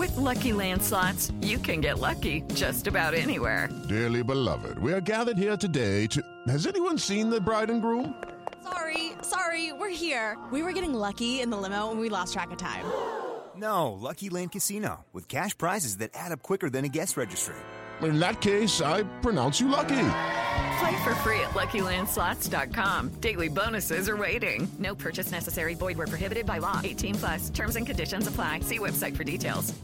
With Lucky Land Slots, you can get lucky just about anywhere. Dearly beloved, we are gathered here today to... Has anyone seen the bride and groom? Sorry, we're here. We were getting lucky in the limo and we lost track of time. No, Lucky Land Casino, with cash prizes that add up quicker than a guest registry. In that case, I pronounce you lucky. Play for free at LuckyLandSlots.com. Daily bonuses are waiting. No purchase necessary. Void where prohibited by law. 18+. Terms and conditions apply. See website for details.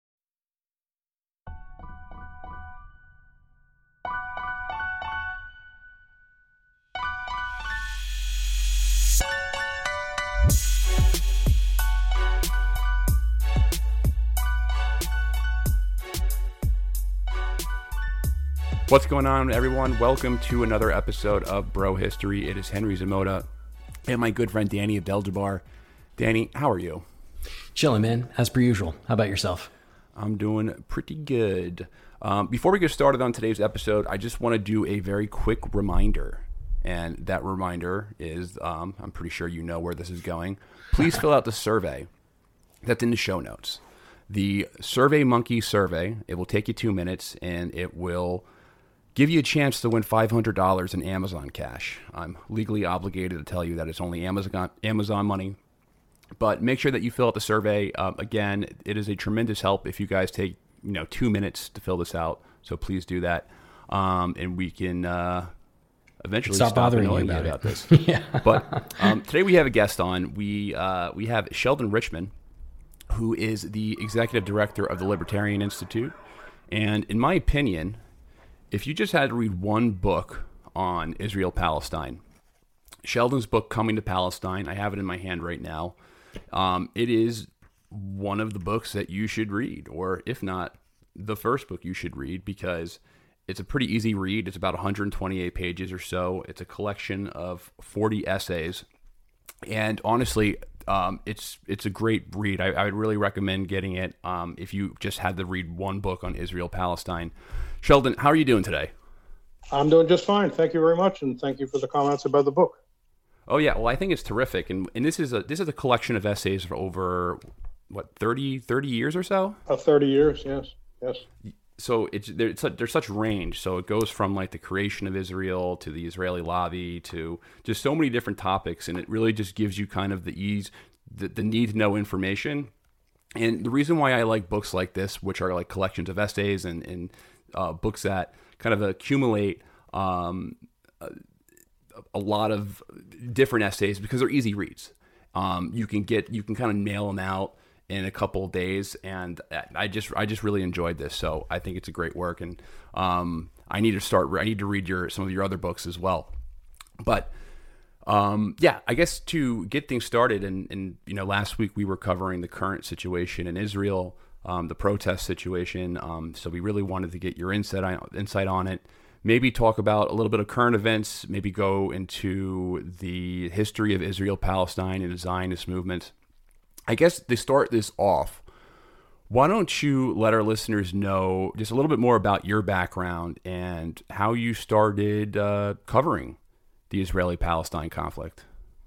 What's going on, everyone? Welcome to another episode of Bro History. It is Henry Zamota and my good friend Danny Abdel-Jabbar. Danny, how are you? Chilling, man, as per usual. How about yourself? I'm doing pretty good. Before we get started on today's episode, I just want to do a very quick reminder. And that reminder is, I'm pretty sure you know where this is going. Please fill out the survey that's in the show notes. The Survey Monkey survey, it will take you 2 minutes, and it will give you a chance to win $500 in Amazon cash. I'm legally obligated to tell you that it's only Amazon money. But make sure that you fill out the survey. Again, it is a tremendous help if you guys take 2 minutes to fill this out. So please do that. And we can eventually stop bothering you about this. Yeah. But today we have a guest on. We have Sheldon Richman, who is the executive director of the Libertarian Institute. And in my opinion, if you just had to read one book on Israel-Palestine, Sheldon's book, Coming to Palestine, I have it in my hand right now. It is one of the books that you should read, or if not, the first book you should read, because it's a pretty easy read. It's about 128 pages or so. It's a collection of 40 essays. And honestly, it's a great read. I would really recommend getting it if you just had to read one book on Israel-Palestine. Sheldon, how are you doing today? I'm doing just fine. Thank you very much, and thank you for the comments about the book. Oh yeah, well I think it's terrific, and this is a collection of essays for over 30 years or so. 30 years, yes. So there's such range. So it goes from like the creation of Israel to the Israeli lobby to just so many different topics, and it really just gives you kind of the need to know information. And the reason why I like books like this, which are like collections of essays and books that kind of accumulate a lot of different essays, because they're easy reads. You can kind of nail them out in a couple of days, and I just really enjoyed this. So I think it's a great work, and I need to read some of your other books as well. But I guess to get things started, and last week we were covering the current situation in Israel, the protest situation. So we really wanted to get your insight on it. Maybe talk about a little bit of current events. Maybe go into the history of Israel-Palestine and the Zionist movement. I guess to start this off, why don't you let our listeners know just a little bit more about your background and how you started covering the Israeli-Palestine conflict?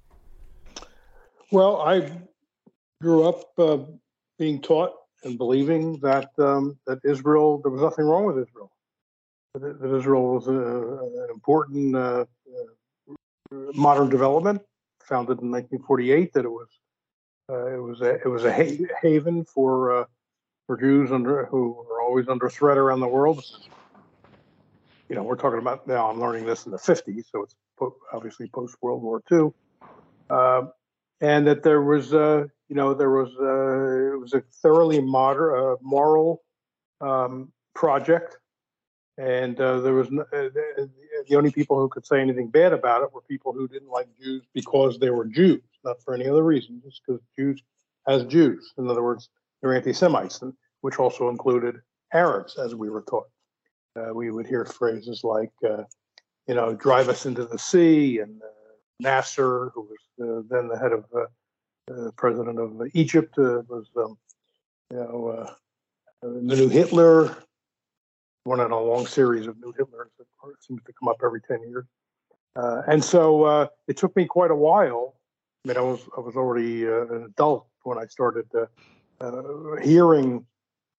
Well, I grew up being taught and believing that Israel, there was nothing wrong with Israel. That Israel was an important modern development, founded in 1948. That it was a haven for Jews who are always under threat around the world. We're talking about now. I'm learning this in the 50s, so it's obviously post World War II, and that there was it was a thoroughly moral project. And there was the only people who could say anything bad about it were people who didn't like Jews because they were Jews, not for any other reason, just because Jews as Jews. In other words, they're anti-Semites, which also included Arabs, as we were taught. We would hear phrases like, drive us into the sea, and Nasser, who was then the head of president of Egypt, was the new Hitler. One in a long series of new Hitlers that seems to come up every 10 years. And so it took me quite a while. I mean, I was already an adult when I started hearing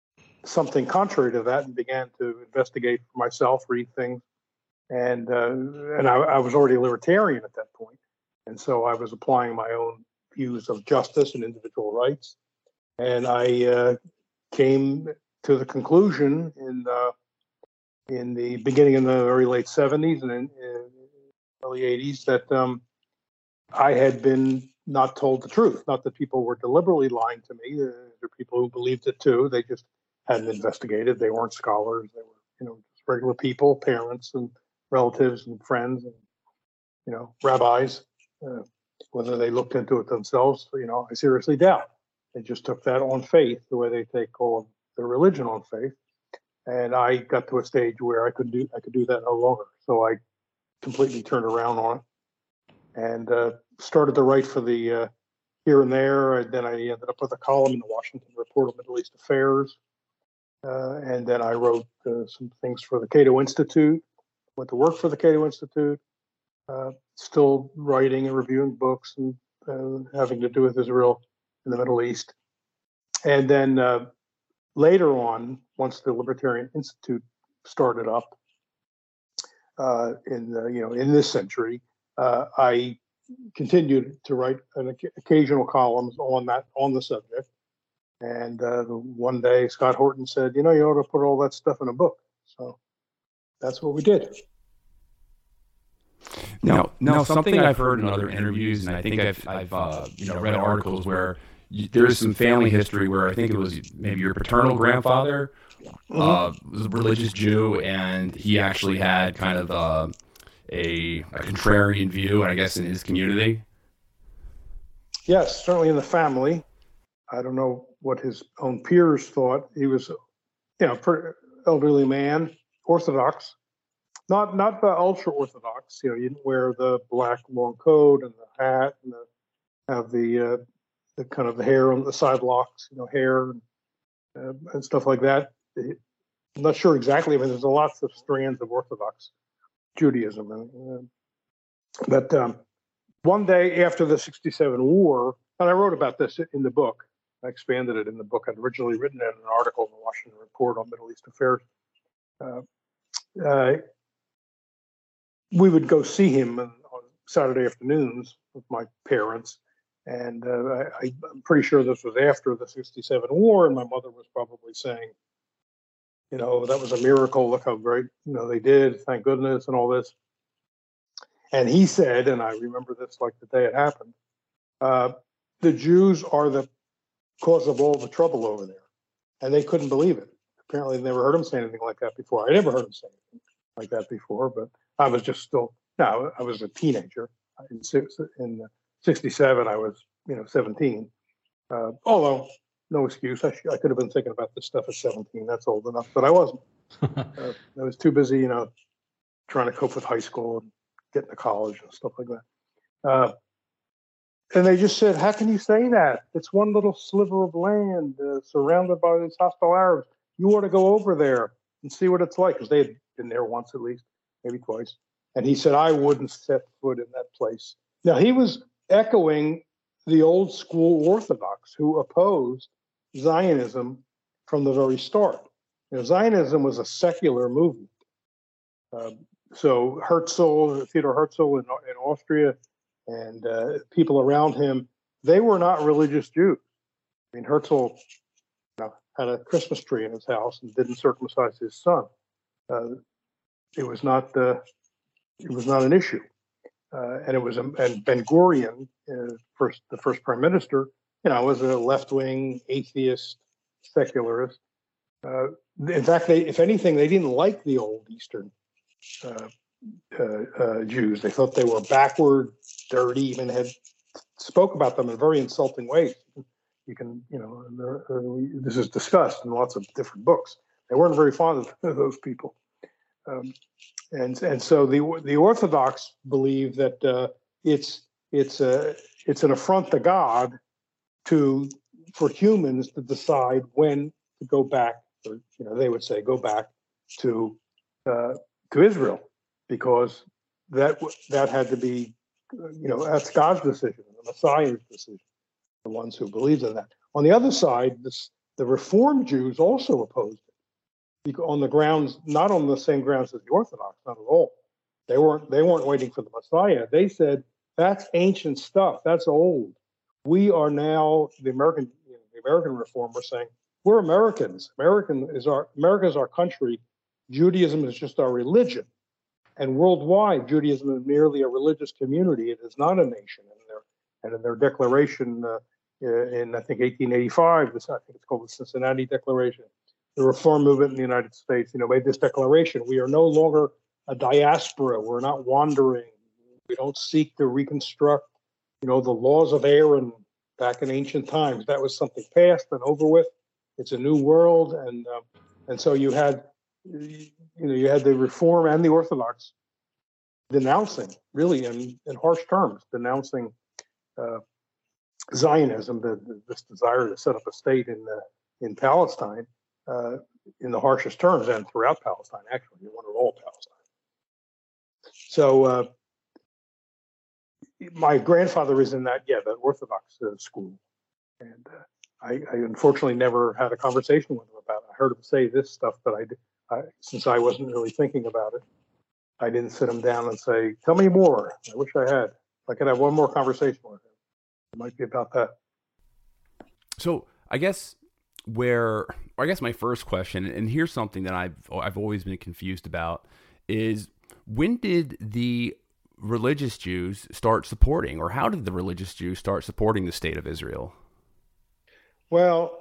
something contrary to that and began to investigate for myself, read things. And I was already a libertarian at that point. And so I was applying my own views of justice and individual rights. And I came to the conclusion in the beginning in the very late 70s and in early 80s that I had been not told the truth. Not that people were deliberately lying to me. There were people who believed it too. They just hadn't investigated. They weren't scholars. They were, just regular people, parents and relatives and friends and, rabbis. Whether they looked into it themselves, I seriously doubt. They just took that on faith, the way they take all of their religion on faith. And I got to a stage where I could do that no longer. So I completely turned around on it and started to write for the Here and There. And then I ended up with a column in the Washington Report on Middle East Affairs. And then I wrote some things for the Cato Institute, went to work for the Cato Institute, still writing and reviewing books and having to do with Israel in the Middle East. And then later on, once the Libertarian Institute started up in this century, I continued to write occasional columns on the subject. And one day, Scott Horton said, you ought to put all that stuff in a book. So that's what we did. Now, something I've heard in other interviews, and I think I've read articles where there's some family history where I think it was maybe your paternal grandfather was a religious Jew, and he actually had kind of a contrarian view, I guess, in his community. Yes, certainly in the family. I don't know what his own peers thought. He was, pretty elderly man, Orthodox, not ultra Orthodox. He didn't wear the black long coat and the hat and have the kind of the hair on the side locks, hair and stuff like that. I'm not sure exactly, but there's lots of strands of Orthodox Judaism. But one day after the '67 war, and I wrote about this in the book. I expanded it in the book. I'd originally written it in an article in the Washington Report on Middle East Affairs. We would go see him on Saturday afternoons with my parents. And I'm pretty sure this was after the '67 war. And my mother was probably saying, that was a miracle. Look how great, they did. Thank goodness and all this. And he said, and I remember this like the day it happened, the Jews are the cause of all the trouble over there. And they couldn't believe it. Apparently, they never heard him say anything like that before. I never heard him say anything like that before, but I was just I was a teenager. In '67, I was, 17. Although, no excuse. I could have been thinking about this stuff at 17. That's old enough, but I wasn't. I was too busy, trying to cope with high school and getting to college and stuff like that. And they just said, how can you say that? It's one little sliver of land surrounded by these hostile Arabs. You ought to go over there and see what it's like, because they had been there once at least, maybe twice. And he said, I wouldn't set foot in that place. Now, he was echoing the old school Orthodox who opposed Zionism from the very start. Zionism was a secular movement. So Theodor Herzl in Austria, and people around him, they were not religious Jews. I mean, Herzl had a Christmas tree in his house and didn't circumcise his son. It was not an issue. And Ben Gurion, the first prime minister, was a left-wing atheist secularist. In fact, if anything, they didn't like the old Eastern Jews. They thought they were backward, dirty, even spoke about them in very insulting ways. You can, this is discussed in lots of different books. They weren't very fond of those people. And so the Orthodox believe that it's an affront to God for humans to decide when to go back, or they would say go back to Israel, because that had to be that's God's decision, the Messiah's decision. The ones who believed in that. On the other side, The Reform Jews also opposed it on the grounds, not on the same grounds as the Orthodox, not at all. They weren't waiting for the Messiah. They said that's ancient stuff. That's old. We are now the American Reform were saying we're Americans. America is our country. Judaism is just our religion. And worldwide, Judaism is merely a religious community. It is not a nation. And in their declaration in, I think, 1885, I think it's called the Cincinnati Declaration, the Reform movement in the United States, made this declaration. We are no longer a diaspora. We're not wandering. We don't seek to reconstruct, the laws of Aaron back in ancient times. That was something past and over with. It's a new world. And so you had the Reform and the Orthodox denouncing, really in harsh terms, denouncing Zionism, this desire to set up a state in Palestine, in the harshest terms, and throughout Palestine. Actually, they wanted all Palestine. So my grandfather is in that Orthodox school, and I unfortunately never had a conversation with him about it. I heard him say this stuff, but since I wasn't really thinking about it, I didn't sit him down and say, "Tell me more." I wish I had. If I could have one more conversation with him, it might be about that. So I guess my first question, and here's something that I've always been confused about, is when did the religious Jews start supporting, or how did the religious Jews start supporting the state of Israel? Well,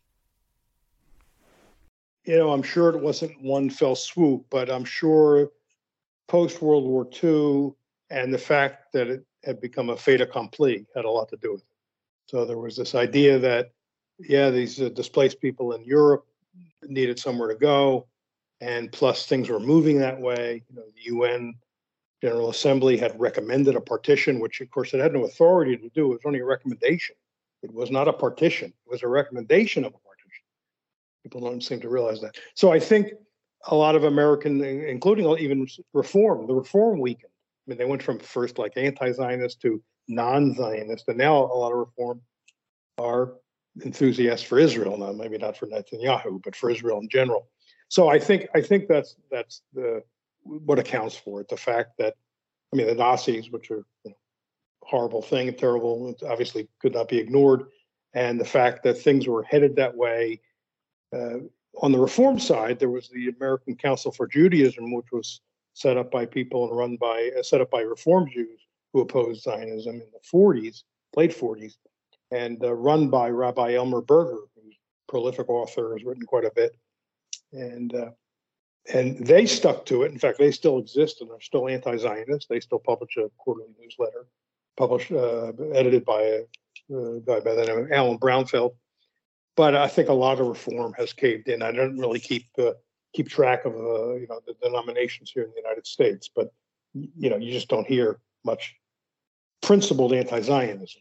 I'm sure it wasn't one fell swoop, but I'm sure post-World War II and the fact that it had become a fait accompli had a lot to do with it. So there was this idea that, these displaced people in Europe needed somewhere to go, and plus things were moving that way. The UN General Assembly had recommended a partition, which of course it had no authority to do. It was only a recommendation. It was not a partition. It was a recommendation of a partition. People don't seem to realize that. So I think a lot of American, including even the Reform weakened. I mean, they went from first like anti-Zionist to non-Zionist, and now a lot of Reform are enthusiasts for Israel. Now, maybe not for Netanyahu, but for Israel in general. So I think that's what accounts for it. The fact that, the Nazis, which are horrible thing, terrible, obviously could not be ignored, and the fact that things were headed that way. On the Reform side, there was the American Council for Judaism, which was set up by people and set up by Reform Jews who opposed Zionism in the late 40s, and run by Rabbi Elmer Berger, who's a prolific author, has written quite a bit, and they stuck to it. In fact, they still exist and are still anti-Zionist. They still publish a quarterly newsletter, edited by a guy by the name of Alan Brownfeld. But I think a lot of Reform has caved in. I don't really keep track of the denominations here in the United States, but you just don't hear much principled anti-Zionism.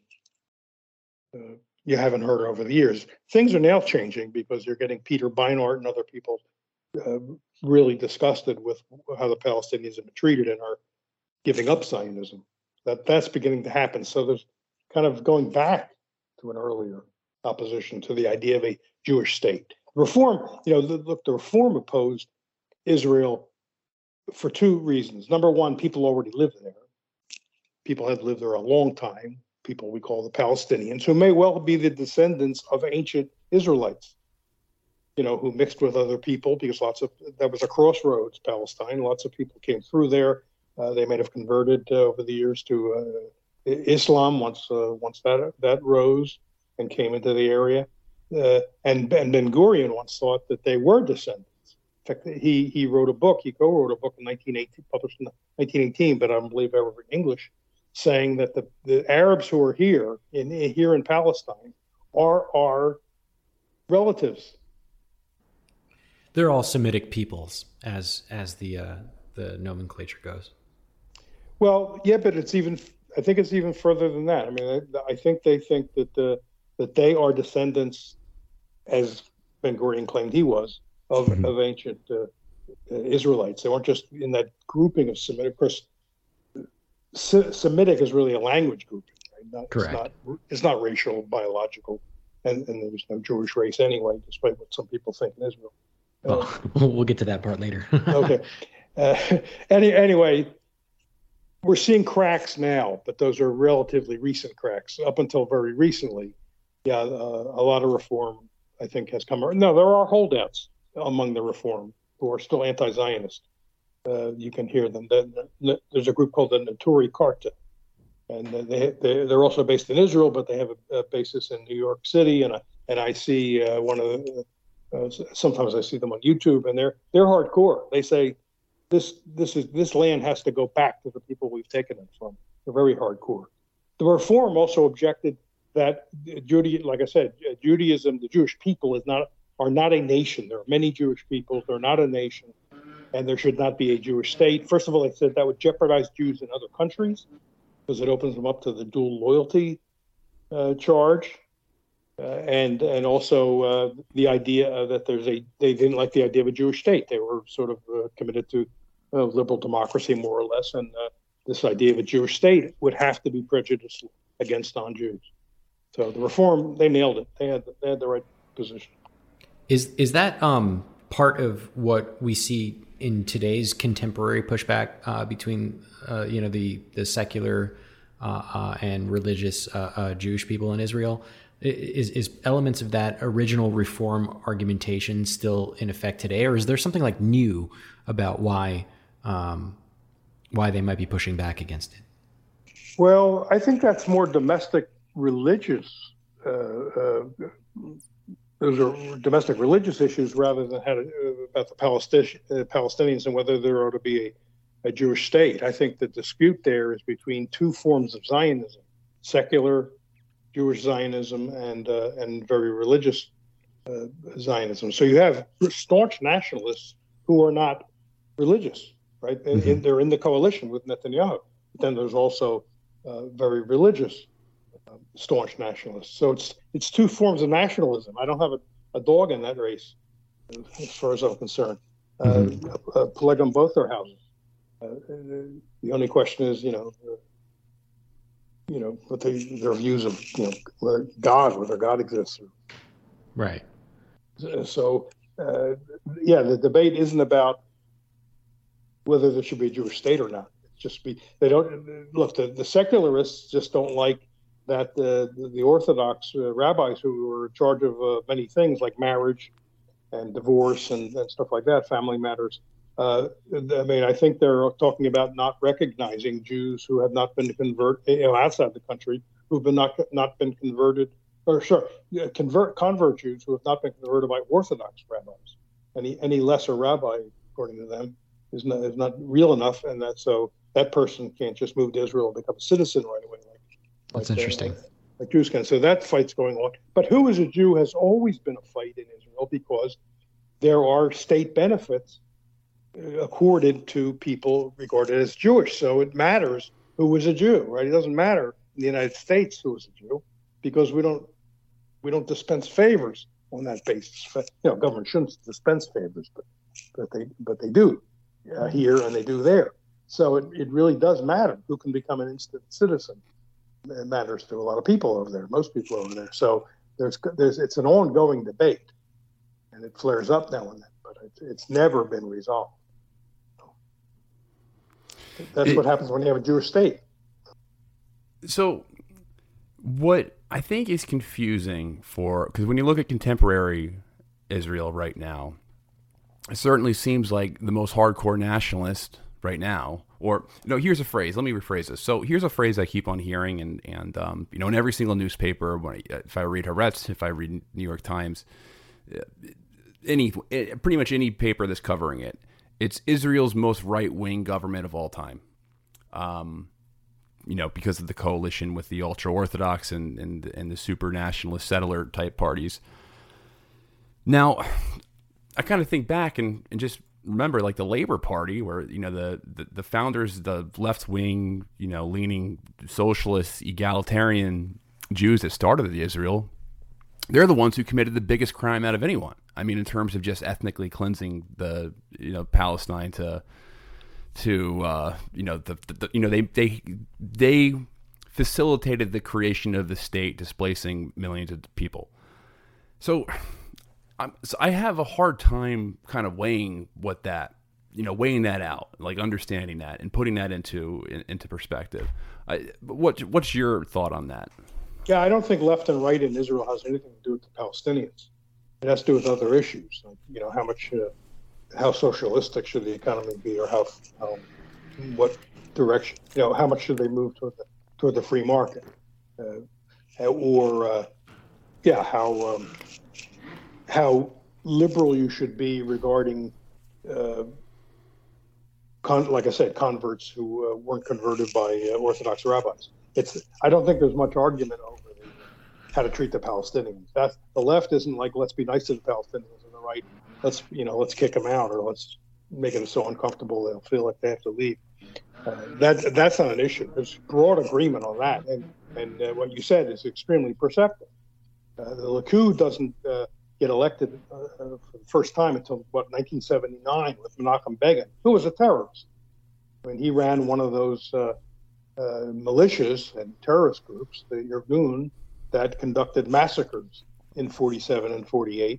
You haven't heard over the years. Things are now changing because you're getting Peter Beinart and other people really disgusted with how the Palestinians have been treated and are giving up Zionism. That's beginning to happen. So there's kind of going back to an earlier opposition to the idea of a Jewish state. Reform, the Reform opposed Israel for two reasons. Number one, people already lived there. People had lived there a long time. People we call the Palestinians, who may well be the descendants of ancient Israelites, who mixed with other people, because that was a crossroads, Palestine. Lots of people came through there. They may have converted over the years to Islam once that rose and came into the area. And Ben-Gurion once thought that they were descendants. In fact, he wrote a book. He co-wrote a book in 1918, published in 1918, but I don't believe ever in English, saying that the Arabs who are here in Palestine are our relatives. They're all Semitic peoples, as the nomenclature goes. Well, yeah, but I think it's even further than that. I mean, I think they think that they are descendants, as Ben-Gurion claimed he was, of ancient Israelites. They weren't just in that grouping of Semitic. Of course, Semitic is really a language grouping, right? Correct. It's not racial, biological and there's no Jewish race anyway, despite what some people think in Israel. Well, we'll get to that part later. Okay. Anyway, we're seeing cracks now, but those are relatively recent cracks. Up until very recently, a lot of reform, I think, has come. No, there are holdouts among the reform who are still anti-Zionist. You can hear them. There's a group called the Neturei Karta, and they're also based in Israel, but they have a basis in New York City. And I see one of the sometimes I see them on YouTube, and they're hardcore. They say this land has to go back to the people we've taken it from. They're very hardcore. The reform also objected that like I said, Judaism, the Jewish people are not a nation. There are many Jewish peoples. They're not a nation, and there should not be a Jewish state. First of all, they said that would jeopardize Jews in other countries because it opens them up to the dual loyalty charge, and also the idea that they didn't like the idea of a Jewish state. They were sort of committed to liberal democracy, more or less, and this idea of a Jewish state would have to be prejudicial against non-Jews. So the reform, they nailed it. They had the right position. Is that part of what we see in today's contemporary pushback between the secular and religious Jewish people in Israel? Is elements of that original reform argumentation still in effect today, or is there something like new about why they might be pushing back against it? Well, I think that's more domestic religious. Those are domestic religious issues rather than about the Palestinians and whether there ought to be a Jewish state. I think the dispute there is between two forms of Zionism: secular Jewish Zionism and very religious Zionism. So you have staunch nationalists who are not religious, right? Mm-hmm. They're in the coalition with Netanyahu. But then there's also very religious staunch nationalists. So it's two forms of nationalism. I don't have a dog in that race, as far as I'm concerned. Plug on both their houses. The only question is, what their views of whether God exists. Right. So the debate isn't about whether there should be a Jewish state or not. It's just they don't look. The secularists just don't like that the Orthodox rabbis who are in charge of many things like marriage and divorce and stuff like that, family matters. I think they're talking about not recognizing Jews who have not been converted outside the country, who've been not been converted, convert Jews who have not been converted by Orthodox rabbis. Any lesser rabbi, according to them, is not real enough, and that person can't just move to Israel and become a citizen right away. That's interesting. Like Jews can. So that fight's going on. But who is a Jew has always been a fight in Israel because there are state benefits accorded to people regarded as Jewish. So it matters who was a Jew, right? It doesn't matter in the United States who was a Jew because we don't dispense favors on that basis. Government shouldn't dispense favors, but they do here and they do there. So it really does matter who can become an instant citizen. It matters to a lot of people over there, most people over there. So it's an ongoing debate, and it flares up now and then, but it's never been resolved. That's what happens when you have a Jewish state. So what I think is confusing because when you look at contemporary Israel right now, it certainly seems like the most hardcore nationalist right now, here's a phrase. Let me rephrase this. So here's a phrase I keep on hearing, and in every single newspaper, if I read Haaretz, if I read New York Times, pretty much any paper that's covering it, it's Israel's most right-wing government of all time. Because of the coalition with the ultra-Orthodox and the super nationalist settler type parties. Now, I kind of think back and just remember, like the Labor Party, where the founders, the left wing, leaning socialist, egalitarian Jews that started Israel, they're the ones who committed the biggest crime out of anyone. I mean, in terms of just ethnically cleansing the Palestine they facilitated the creation of the state, displacing millions of people. So I have a hard time kind of weighing weighing that out, like understanding that and putting that into perspective. What's your thought on that? Yeah, I don't think left and right in Israel has anything to do with the Palestinians. It has to do with other issues, like, how socialistic should the economy be, or what direction, how much should they move toward the free market, how liberal you should be regarding, like I said, converts who weren't converted by Orthodox rabbis. I don't think there's much argument over how to treat the Palestinians. The left isn't like, let's be nice to the Palestinians, and the right, let's kick them out, or let's make them so uncomfortable they'll feel like they have to leave. That's not an issue. There's broad agreement on that, and what you said is extremely perceptive. The Likud doesn't get elected for the first time until 1979 with Menachem Begin, who was a terrorist. I mean, he ran one of those militias and terrorist groups, the Irgun, that conducted massacres in 47 and 48.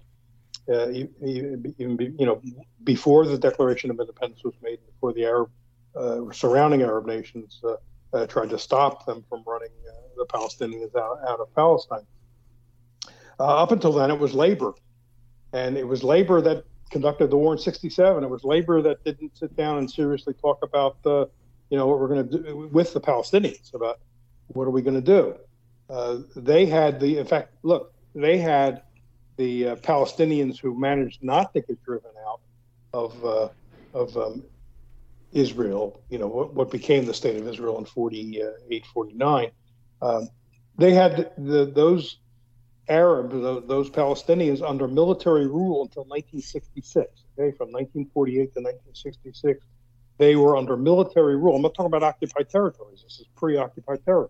Before the Declaration of Independence was made, before the surrounding Arab nations tried to stop them from running the Palestinians out of Palestine. Up until then, it was labor. And it was labor that conducted the war in 67. It was labor that didn't sit down and seriously talk about, what we're going to do with the Palestinians, about what are we going to do. They had the Palestinians who managed not to get driven out of Israel, what became the state of Israel in 48, 49. They had those Arabs, those Palestinians, under military rule until 1966. Okay, from 1948 to 1966, they were under military rule. I'm not talking about occupied territories. This is pre-occupied territories.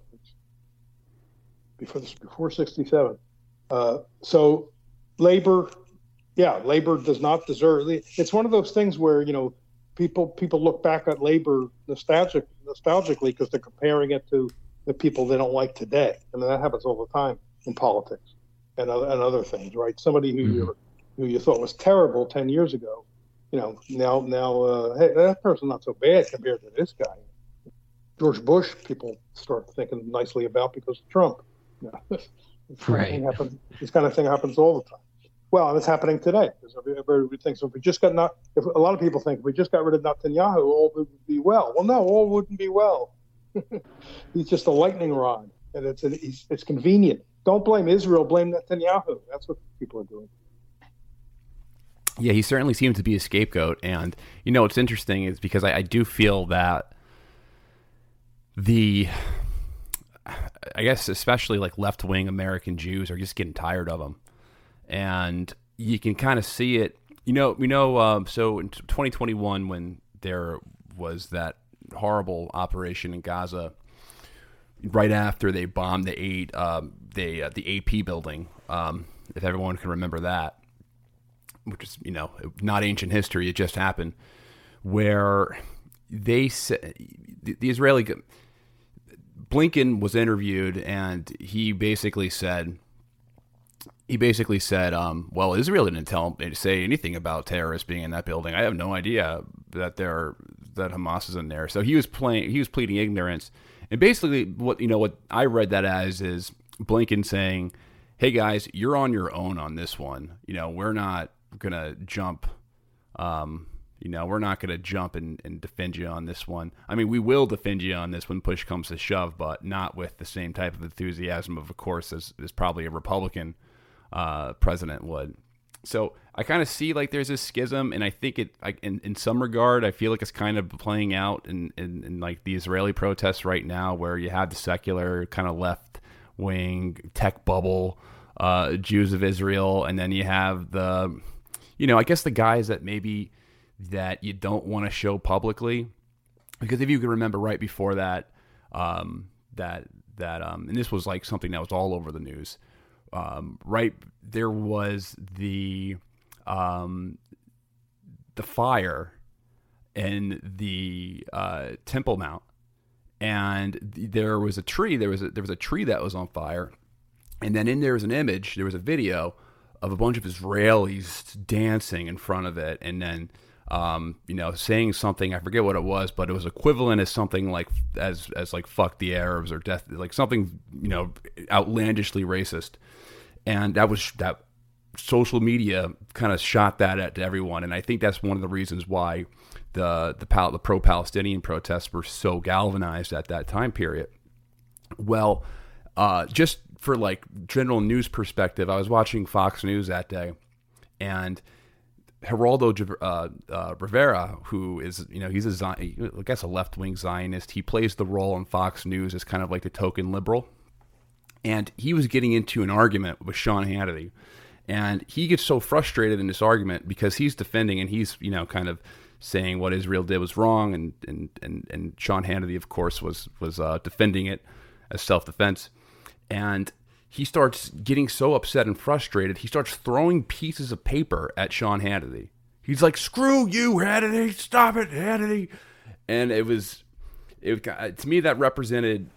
Before 67. So labor does not deserve. It's one of those things where people look back at labor nostalgically because they're comparing it to the people they don't like today. I mean, that happens all the time in politics and other things, right? Somebody who you thought was terrible 10 years ago, now hey, that person's not so bad compared to this guy. George Bush, people start thinking nicely about because of Trump. Right. This kind of thing happens all the time. Well, and it's happening today. Because everybody thinks if a lot of people think if we just got rid of Netanyahu, all would be well. Well, no, all wouldn't be well. He's just a lightning rod, and it's convenient. Don't blame Israel, blame Netanyahu. That's what people are doing. Yeah, he certainly seems to be a scapegoat. And, what's interesting is because I do feel that I guess especially like left-wing American Jews are just getting tired of him. And you can kind of see it, so in 2021 when there was that horrible operation in Gaza, right after they bombed the AP building, if everyone can remember that, which is, not ancient history, it just happened, where they said, the Israeli, Blinken was interviewed and he basically said, well, Israel didn't say anything about terrorists being in that building. I have no idea that Hamas is in there. So he was pleading ignorance. And basically what I read that as is Blinken saying, hey guys, you're on your own on this one. We're not going to jump, we're not going to jump and defend you on this one. I mean, we will defend you on this when push comes to shove, but not with the same type of enthusiasm, of course, as probably a Republican president would. So I kind of see like there's this schism, and I think in some regard, I feel like it's kind of playing out in like the Israeli protests right now, where you have the secular kind of left wing tech bubble Jews of Israel, and then you have the, I guess the guys that maybe that you don't want to show publicly, because if you can remember right before that, and this was like something that was all over the news. Right, there was the fire in the Temple Mount, and there was a tree. There was a tree that was on fire, and then there was an image. There was a video a bunch of Israelis dancing in front of it, and then saying something, I forget what it was, but it was equivalent as something like as like fuck the Arabs or death, like something outlandishly racist, and that social media kind of shot that at everyone, and I think that's one of the reasons why the pro-Palestinian protests were so galvanized at that time period. Well, just for like general news perspective, I was watching Fox News that day, and Geraldo Rivera, who is, he's I guess a left-wing Zionist. He plays the role on Fox News as kind of like the token liberal. And he was getting into an argument with Sean Hannity. And he gets so frustrated in this argument because he's defending and he's, kind of saying what Israel did was wrong. And Sean Hannity, of course, was defending it as self-defense. And he starts getting so upset and frustrated, he starts throwing pieces of paper at Sean Hannity. He's like, "Screw you, Hannity! Stop it, Hannity!" And to me, that represented,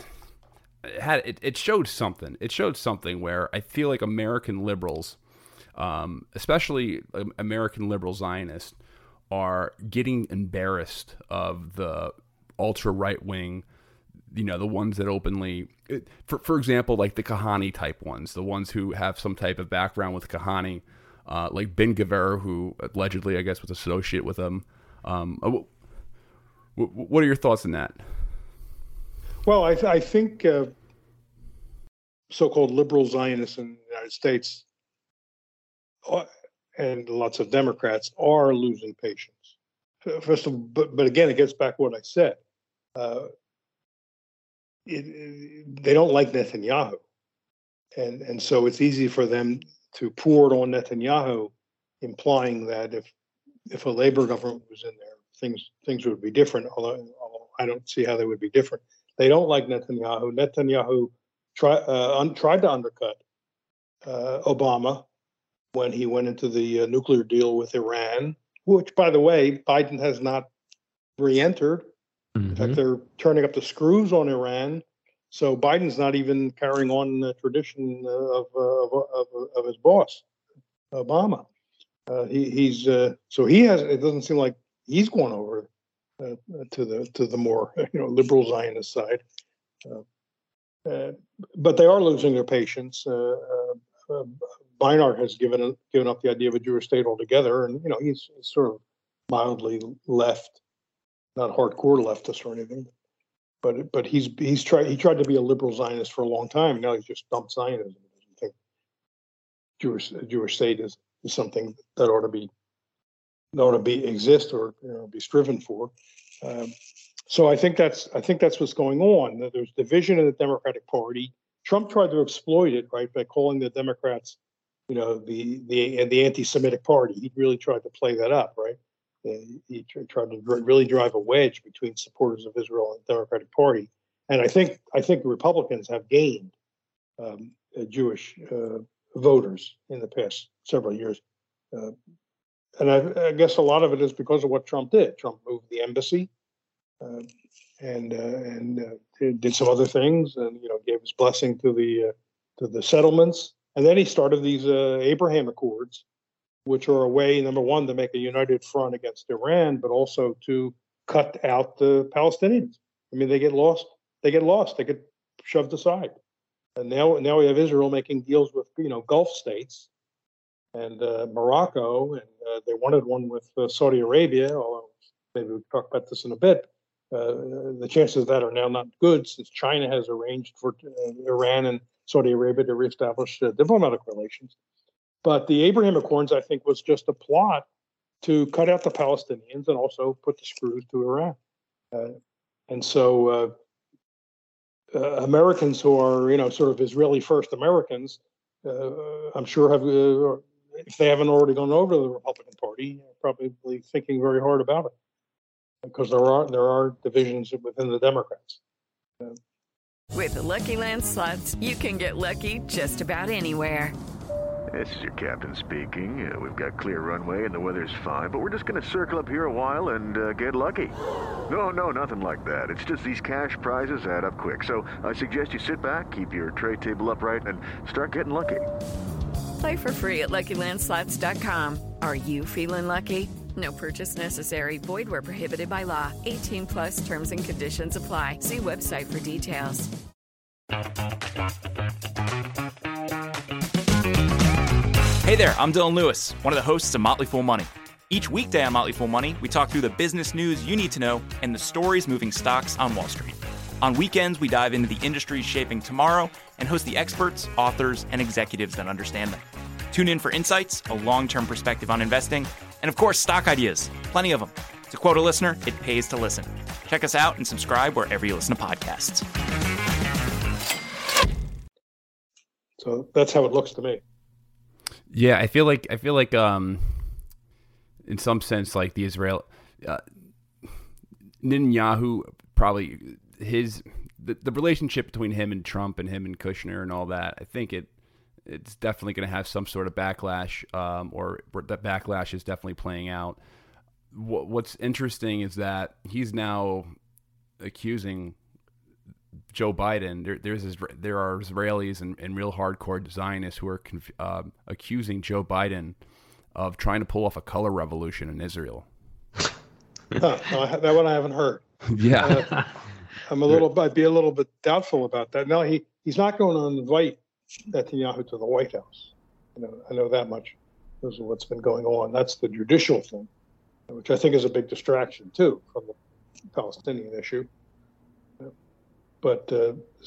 it showed something. It showed something where I feel like American liberals, especially American liberal Zionists, are getting embarrassed of the ultra right wing. The ones that openly, for example, like the Kahani type ones, the ones who have some type of background with Kahani, like Ben Gvir, who allegedly, I guess, was associated with them. What are your thoughts on that? Well, I think so-called liberal Zionists in the United States and lots of Democrats are losing patience. First of all, but again, it gets back to what I said. They don't like Netanyahu, and so it's easy for them to pour it on Netanyahu, implying that if a labor government was in there, things would be different. Although I don't see how they would be different. They don't like Netanyahu. Netanyahu tried to undercut Obama when he went into the nuclear deal with Iran, which, by the way, Biden has not re-entered. In fact, they're turning up the screws on Iran. So Biden's not even carrying on the tradition of his boss, Obama. So he has. It doesn't seem like he's going over to the more liberal Zionist side. But they are losing their patience. Beinart has given up the idea of a Jewish state altogether, and he's sort of mildly left. Not hardcore leftist or anything, but he tried to be a liberal Zionist for a long time. Now he's just dumped Zionism. He doesn't think a Jewish state is something that ought to be exist or be striven for. So I think that's what's going on. That there's division in the Democratic Party. Trump tried to exploit it, right, by calling the Democrats, the anti-Semitic party. He really tried to play that up, right? He tried to really drive a wedge between supporters of Israel and the Democratic Party, and I think the Republicans have gained Jewish voters in the past several years, and I guess a lot of it is because of what Trump did. Trump moved the embassy, and did some other things, and gave his blessing to the settlements, and then he started these Abraham Accords, which are a way, number one, to make a united front against Iran, but also to cut out the Palestinians. I mean, they get lost. They get shoved aside. And now we have Israel making deals with Gulf states and Morocco, and they wanted one with Saudi Arabia. Although maybe we'll talk about this in a bit. The chances of that are now not good, since China has arranged for Iran and Saudi Arabia to reestablish diplomatic relations. But the Abraham Accords, I think, was just a plot to cut out the Palestinians and also put the screws to Iran. And so Americans who are, sort of Israeli first Americans, I'm sure have, if they haven't already gone over to the Republican Party, probably thinking very hard about it, because there are divisions within the Democrats. With the Lucky Land Slots, you can get lucky just about anywhere. This is your captain speaking. We've got clear runway and the weather's fine, but we're just going to circle up here a while and get lucky. No, nothing like that. It's just these cash prizes add up quick. So I suggest you sit back, keep your tray table upright, and start getting lucky. Play for free at LuckyLandSlots.com. Are you feeling lucky? No purchase necessary. Void where prohibited by law. 18 plus terms and conditions apply. See website for details. Hey there, I'm Dylan Lewis, one of the hosts of Motley Fool Money. Each weekday on Motley Fool Money, we talk through the business news you need to know and the stories moving stocks on Wall Street. On weekends, we dive into the industries shaping tomorrow and host the experts, authors, and executives that understand them. Tune in for insights, a long-term perspective on investing, and of course, stock ideas. Plenty of them. To quote a listener, it pays to listen. Check us out and subscribe wherever you listen to podcasts. So that's how it looks to me. Yeah, I feel like in some sense, like the Netanyahu probably the relationship between him and Trump and him and Kushner and all that. I think it's definitely going to have some sort of backlash, or that backlash is definitely playing out. What's interesting is that he's now accusing Joe Biden. There are Israelis and real hardcore Zionists who are accusing Joe Biden of trying to pull off a color revolution in Israel. That one I haven't heard. Yeah, I'd be a little bit doubtful about that. No, he's not going to invite Netanyahu to the White House. I know that much. This is what's been going on. That's the judicial thing, which I think is a big distraction too from the Palestinian issue. But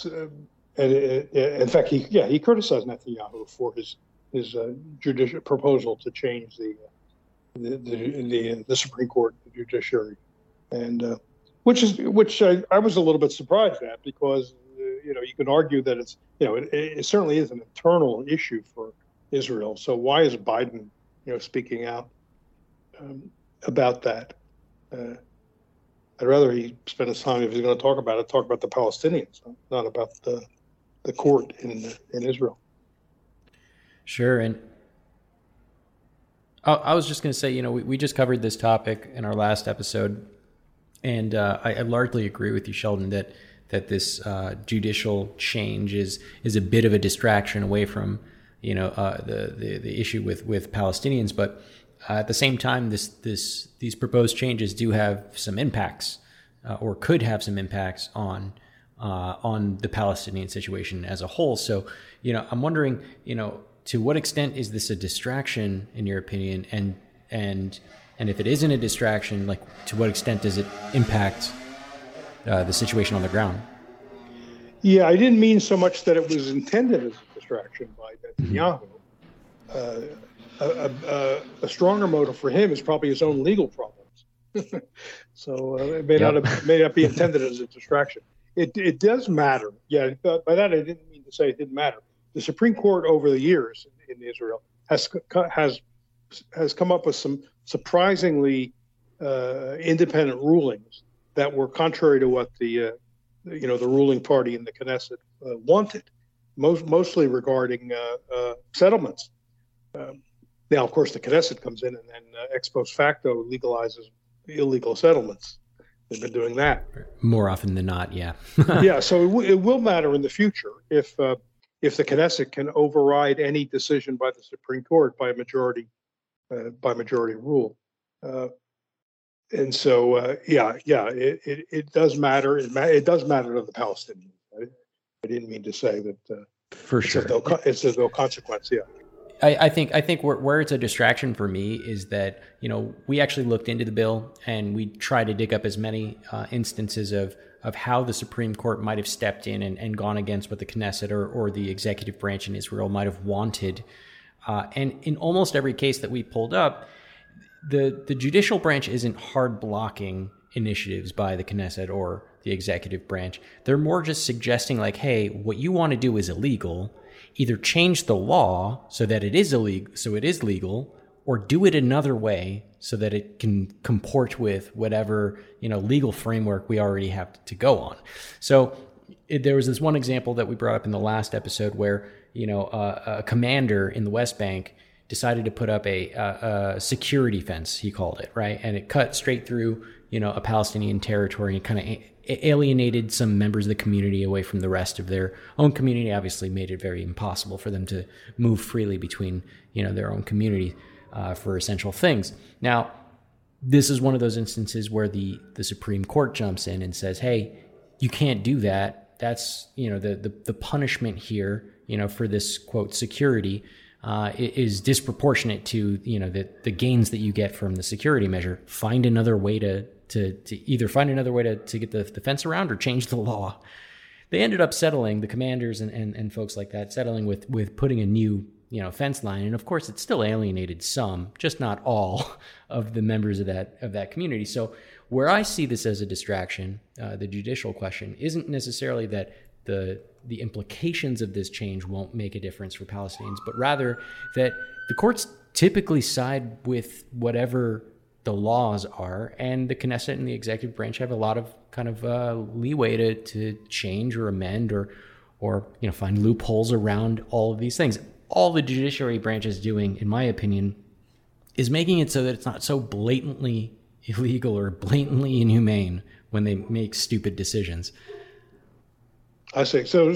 in fact, he criticized Netanyahu for his judicial proposal to change the Supreme Court, the judiciary, and which I was a little bit surprised at, because you can argue that it certainly is an internal issue for Israel. So why is Biden speaking out about that? I'd rather he spend his time, if he's going to talk about the Palestinians, not about the court in Israel. Sure. And I was just going to say, we just covered this topic in our last episode, and I largely agree with you, Sheldon, that this judicial change is a bit of a distraction away from the issue with Palestinians, but at the same time, these proposed changes do have some impacts, or could have some impacts on the Palestinian situation as a whole. So, I'm wondering, to what extent is this a distraction in your opinion, and if it isn't a distraction, like to what extent does it impact the situation on the ground? Yeah, I didn't mean so much that it was intended as a distraction by Netanyahu. A stronger motive for him is probably his own legal problems. So it may not be intended as a distraction. It does matter. Yeah, by that I didn't mean to say it didn't matter. The Supreme Court over the years in Israel has come up with some surprisingly independent rulings that were contrary to what the ruling party in the Knesset wanted, mostly regarding settlements. Now, of course, the Knesset comes in and then ex post facto legalizes illegal settlements. They've been doing that more often than not. Yeah. Yeah. So it will matter in the future if the Knesset can override any decision by the Supreme Court by majority rule. And so, it does matter. It does matter to the Palestinians. I didn't mean to say that. For sure, it's of no consequence. Yeah. I think where it's a distraction for me is that, we actually looked into the bill and we tried to dig up as many instances of how the Supreme Court might have stepped in and gone against what the Knesset or the executive branch in Israel might have wanted. And in almost every case that we pulled up, the judicial branch isn't hard blocking initiatives by the Knesset or the executive branch. They're more just suggesting like, hey, what you want to do is illegal. Either change the law so that it is legal, or do it another way so that it can comport with whatever legal framework we already have to go on. So there was this one example that we brought up in the last episode where a commander in the West Bank decided to put up a security fence, he called it, right? And it cut straight through, a Palestinian territory and kind of alienated some members of the community away from the rest of their own community. Obviously made it very impossible for them to move freely between, their own community for essential things. Now, this is one of those instances where the Supreme Court jumps in and says, hey, you can't do that. That's, the punishment here, for this, quote, security is disproportionate to, the gains that you get from the security measure. Find another way to either find another way to get the fence around or change the law. They ended up settling, the commanders and folks like that, settling with putting a new, fence line. And of course, it still alienated some, just not all of the members of that community. So where I see this as a distraction, the judicial question, isn't necessarily that the implications of this change won't make a difference for Palestinians, but rather that the courts typically side with whatever the laws are, and the Knesset and the executive branch have a lot of kind of leeway to change or amend or find loopholes around all of these things. All the judiciary branch is doing, in my opinion, is making it so that it's not so blatantly illegal or blatantly inhumane when they make stupid decisions. I see. So,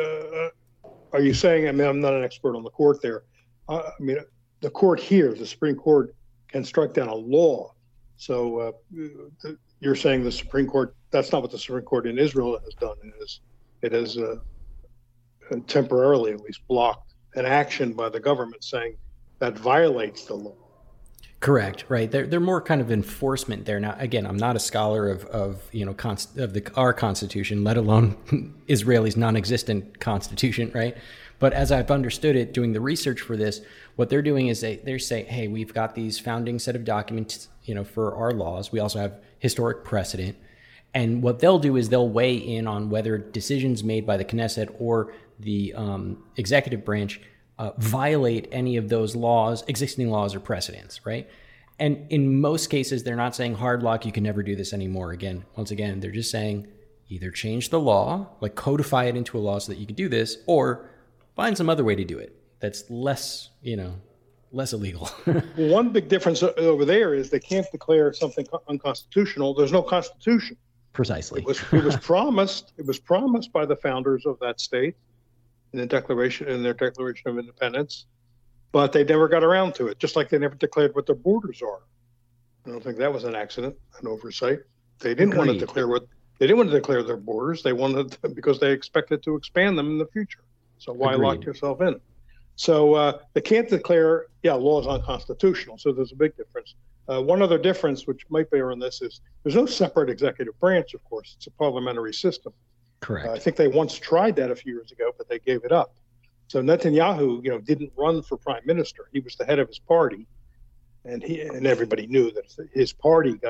are you saying? I mean, I'm not an expert on the court there. The court here, the Supreme Court, can strike down a law. So, you're saying the Supreme Court? That's not what the Supreme Court in Israel has done. It has temporarily, at least, blocked an action by the government saying that violates the law. Correct. Right. They're more kind of enforcement there. Now, again, I'm not a scholar of our Constitution, let alone Israel's non-existent Constitution. Right. But as I've understood it, doing the research for this, what they're doing is they're saying, hey, we've got these founding set of documents, for our laws. We also have historic precedent. And what they'll do is they'll weigh in on whether decisions made by the Knesset or the executive branch violate any of those laws, existing laws or precedents, right? And in most cases, they're not saying hard lock, you can never do this anymore. Once again, they're just saying either change the law, like codify it into a law so that you can do this, or find some other way to do it that's less illegal. One big difference over there is they can't declare something unconstitutional. There's no constitution. Precisely. It was promised by the founders of that state in their Declaration of Independence, but they never got around to it. Just like they never declared what their borders are. I don't think that was an accident, an oversight. They didn't want to declare their borders. They wanted because they expected to expand them in the future. So why lock yourself in? So they can't declare laws unconstitutional. So there's a big difference. One other difference, which might bear on this, is there's no separate executive branch. Of course, it's a parliamentary system. Correct. I think they once tried that a few years ago, but they gave it up. So Netanyahu, didn't run for prime minister. He was the head of his party, and everybody knew that if his party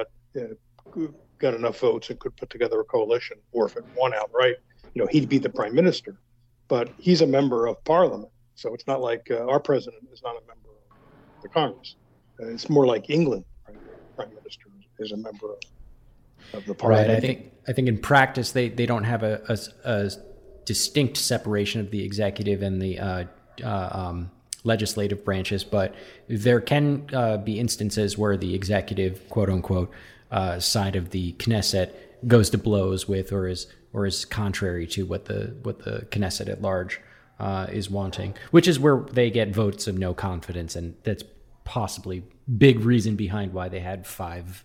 got enough votes and could put together a coalition, or if it won outright, he'd be the prime minister. But he's a member of parliament, so it's not like our president is not a member of the Congress. It's more like England. Prime minister is a member of the parliament. Right. I think in practice they don't have a distinct separation of the executive and the legislative branches, but there can be instances where the executive, quote unquote, side of the Knesset goes to blows with or is contrary to what the Knesset at large is wanting, which is where they get votes of no confidence, and that's possibly big reason behind why they had 5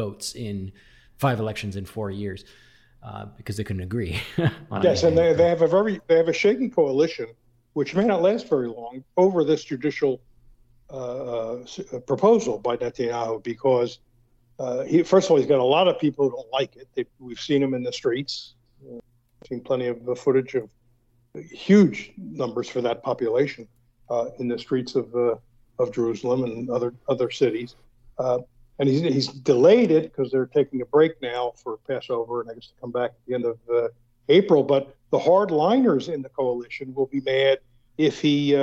elections in 4 years, because they couldn't agree. Yes, and they have a shaky coalition, which may not last very long, over this judicial proposal by Netanyahu, because first of all, he's got a lot of people who don't like it. We've seen him in the streets. Seen plenty of the footage of huge numbers for that population in the streets of Jerusalem and other cities. And he's delayed it because they're taking a break now for Passover, and I guess to come back at the end of April. But the hardliners in the coalition will be mad if he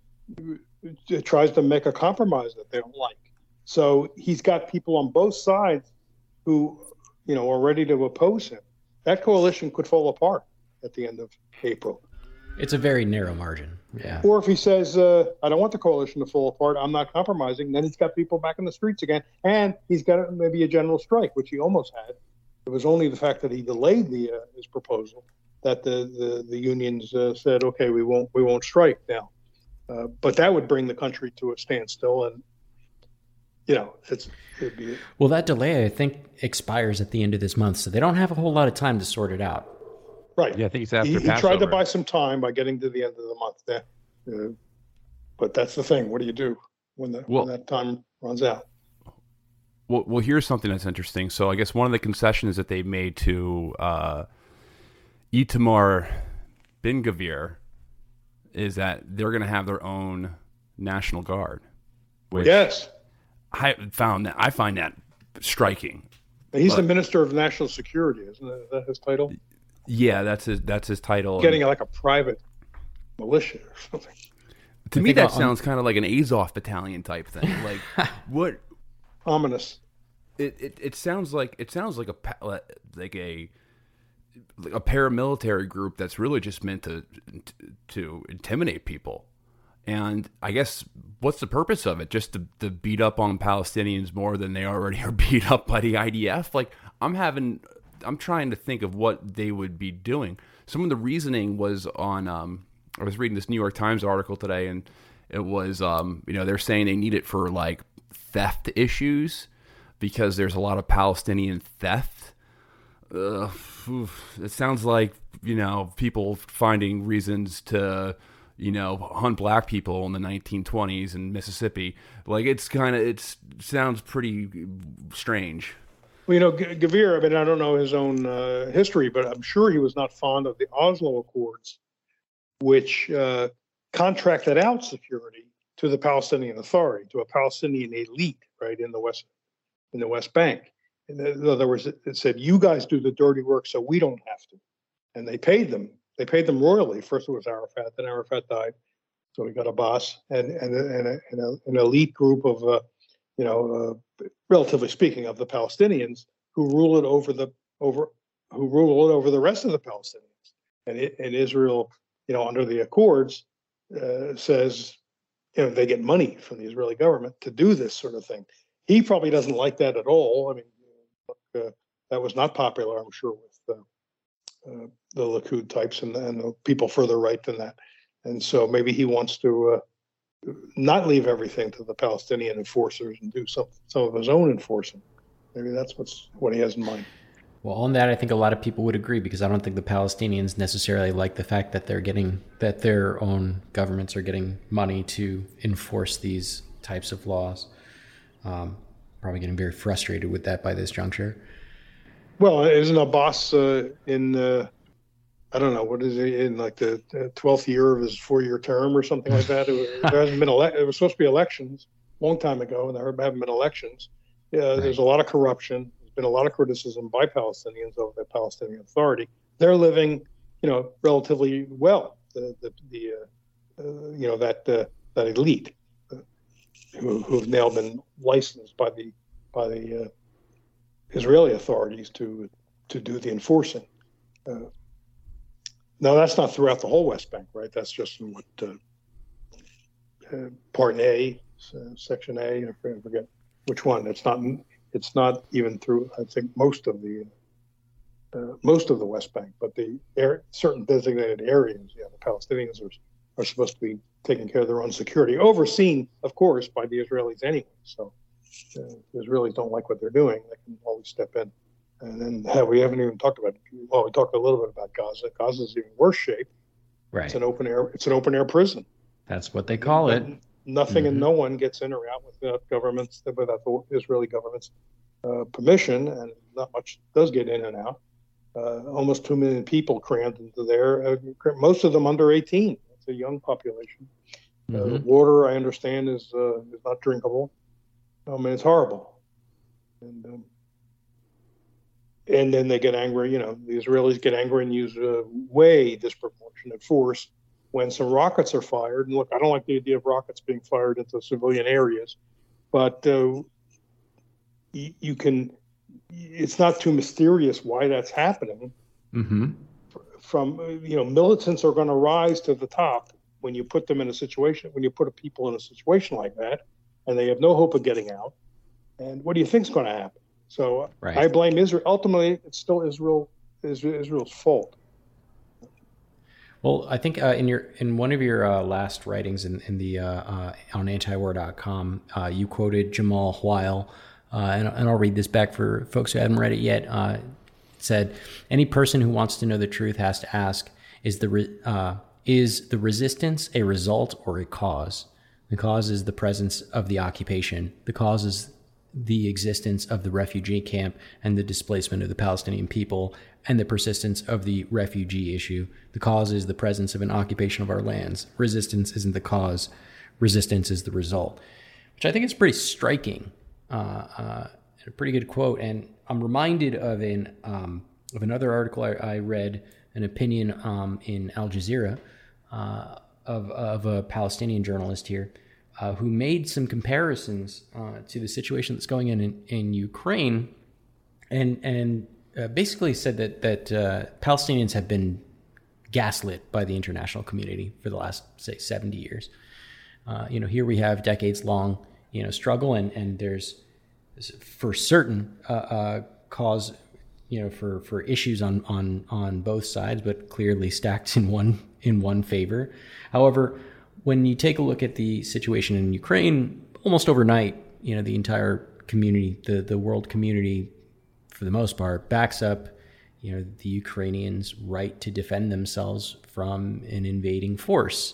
tries to make a compromise that they don't like. So he's got people on both sides who, are ready to oppose him. That coalition could fall apart at the end of April. It's a very narrow margin. Yeah. Or if he says, I don't want the coalition to fall apart, I'm not compromising, then he's got people back in the streets again. And he's got maybe a general strike, which he almost had. It was only the fact that he delayed his proposal that the unions said, okay, we won't strike now. But that would bring the country to a standstill. And, it'd be... Well, that delay, I think, expires at the end of this month. So they don't have a whole lot of time to sort it out. Right. Yeah, I think it's after Passover. He tried to buy some time by getting to the end of the month. But that's the thing. What do you do when that time runs out? Well, here's something that's interesting. So I guess one of the concessions that they made to Itamar Ben-Gvir is that they're going to have their own National Guard. Which yes. I find that striking. He's the Minister of National Security, isn't it? Is that his title? Yeah, that's his title. Getting like a private militia or something. To me, that sounds kind of like an Azov battalion type thing. Like what? Ominous. It sounds like a paramilitary group that's really just meant to intimidate people. And I guess what's the purpose of it? Just to beat up on Palestinians more than they already are beat up by the IDF? Like I'm trying to think of what they would be doing. Some of the reasoning was on, I was reading this New York Times article today, and it was, they're saying they need it for like theft issues because there's a lot of Palestinian theft. It sounds like, people finding reasons to, hunt black people in the 1920s in Mississippi. Like it sounds pretty strange. Well, Gvir, I don't know his own history, but I'm sure he was not fond of the Oslo Accords, which contracted out security to the Palestinian Authority, to a Palestinian elite, right, in the West Bank. In other words, it said, you guys do the dirty work so we don't have to. And they paid them. They paid them royally. First it was Arafat, then Arafat died. So we got Abbas and an elite group of, relatively speaking, of the Palestinians who rule it over the rest of the Palestinians. And Israel, under the Accords, says, they get money from the Israeli government to do this sort of thing. He probably doesn't like that at all. I mean, that was not popular, I'm sure, with the Likud types and the people further right than that. And so maybe he wants to not leave everything to the Palestinian enforcers and do some of his own enforcing. Maybe that's what he has in mind. Well, on that, I think a lot of people would agree, because I don't think the Palestinians necessarily like the fact that that their own governments are getting money to enforce these types of laws. Probably getting very frustrated with that by this juncture. Well, isn't Abbas in I don't know, what is he, in like the 12th year of his 4-year term or something like that? There hasn't been it was supposed to be elections a long time ago, and there haven't been elections. Right. There's a lot of corruption. There's been a lot of criticism by Palestinians over the Palestinian Authority. They're living, relatively well. That elite who've now been licensed by the Israeli authorities to do the enforcing. Now, that's not throughout the whole West Bank, right? That's just in Part A, Section A. I forget which one. It's not even through, I think, most of the West Bank, but the certain designated areas. Yeah, the Palestinians are supposed to be taking care of their own security, overseen, of course, by the Israelis anyway. So the Israelis don't like what they're doing. They can always step in. And then we haven't even talked about. Well, we talked a little bit about Gaza. Gaza's in worse shape. Right. It's an open air prison. That's what they call it. Nothing and no one gets in or out without the Israeli government's permission, and not much does get in and out. Almost 2 million people crammed into there. Most of them under 18. It's a young population. Water, I understand, is not drinkable. I mean, it's horrible. And then they get angry. The Israelis get angry and use way disproportionate force when some rockets are fired. And look, I don't like the idea of rockets being fired into civilian areas, but you can. It's not too mysterious why that's happening. From militants are going to rise to the top when you put them in a situation, when you put people in a situation like that, and they have no hope of getting out. And what do you think is going to happen? So I blame Israel. Ultimately, it's still Israel's fault. Well, I think in one of your last writings in the on antiwar.com, you quoted Jamal Weil, and I'll read this back for folks who haven't read it yet. It said, "Any person who wants to know the truth has to ask: Is the resistance a result or a cause? The cause is the presence of the occupation. The cause is the existence of the refugee camp and the displacement of the Palestinian people and the persistence of the refugee issue. The cause is the presence of an occupation of our lands. Resistance isn't the cause. Resistance is the result," which I think is pretty striking, a pretty good quote. And I'm reminded of another article I read, an opinion in Al Jazeera of a Palestinian journalist here, who made some comparisons to the situation that's going on in Ukraine, and basically said that Palestinians have been gaslit by the international community for the last, say, 70 years. Here we have decades-long, struggle, and there's for certain cause, for issues on both sides, but clearly stacked in one favor. However, when you take a look at the situation in Ukraine, almost overnight, the entire community, the world community, for the most part, backs up, the Ukrainians' right to defend themselves from an invading force.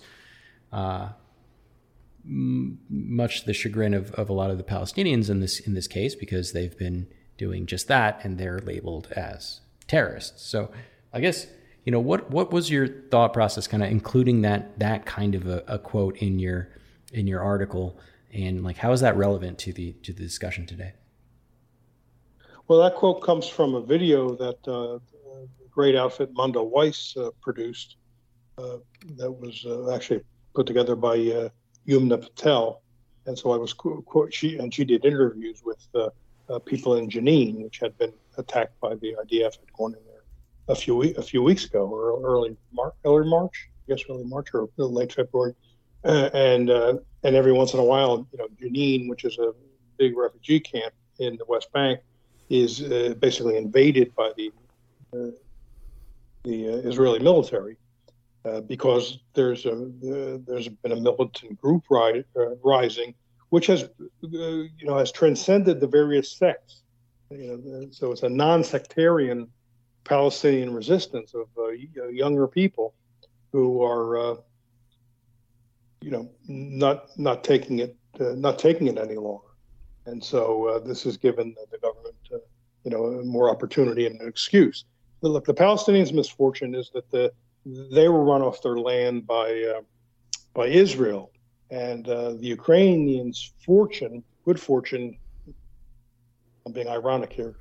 Much to the chagrin of a lot of the Palestinians in this case, because they've been doing just that, and they're labeled as terrorists. So, I guess, what was your thought process, kind of including that kind of a quote in your article, and like how is that relevant to the discussion today? Well, that quote comes from a video that the great outfit Manda Weiss produced, that was actually put together by Yumna Patel, and so I was she did interviews with people in Jenin, which had been attacked by the IDF, had gone in there a few weeks ago, or early March, early March or late February, and every once in a while, Jenin, which is a big refugee camp in the West Bank, is basically invaded by the Israeli military because there's been a militant group rising, which has transcended the various sects. So it's a non-sectarian Palestinian resistance of younger people who are not taking it any longer. And so this has given the government, more opportunity and an excuse. Look, the Palestinians' misfortune is that they were run off their land by Israel, and the Ukrainians' good fortune. I'm being ironic here.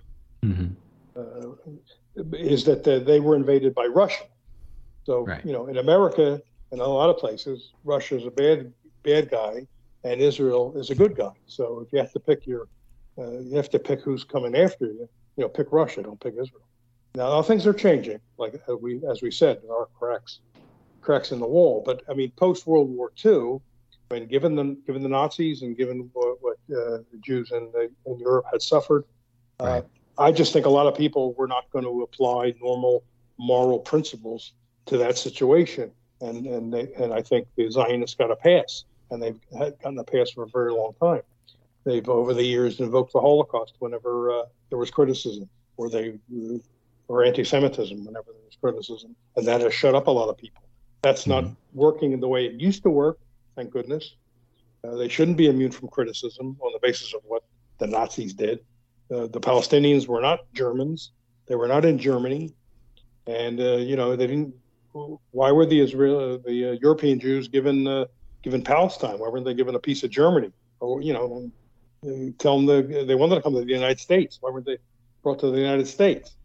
Is that they were invaded by Russia. So in America and a lot of places, Russia is a bad guy, and Israel is a good guy. So if you have to pick you have to pick who's coming after you. Pick Russia, don't pick Israel. Now things are changing. Like as we said, there are cracks in the wall. But I mean, post World War II, given the Nazis and given what the Jews in Europe had suffered, I just think a lot of people were not going to apply normal moral principles to that situation, and I think the Zionists got a pass, and they've gotten a pass for a very long time. They've over the years invoked the Holocaust whenever there was criticism, or anti-Semitism whenever there was criticism, and that has shut up a lot of people. That's not working in the way it used to work, thank goodness. They shouldn't be immune from criticism on the basis of what the Nazis did. The Palestinians were not Germans; they were not in Germany, and they didn't. Why were the European Jews given Palestine? Why weren't they given a piece of Germany? Or tell them they wanted to come to the United States. Why weren't they brought to the United States?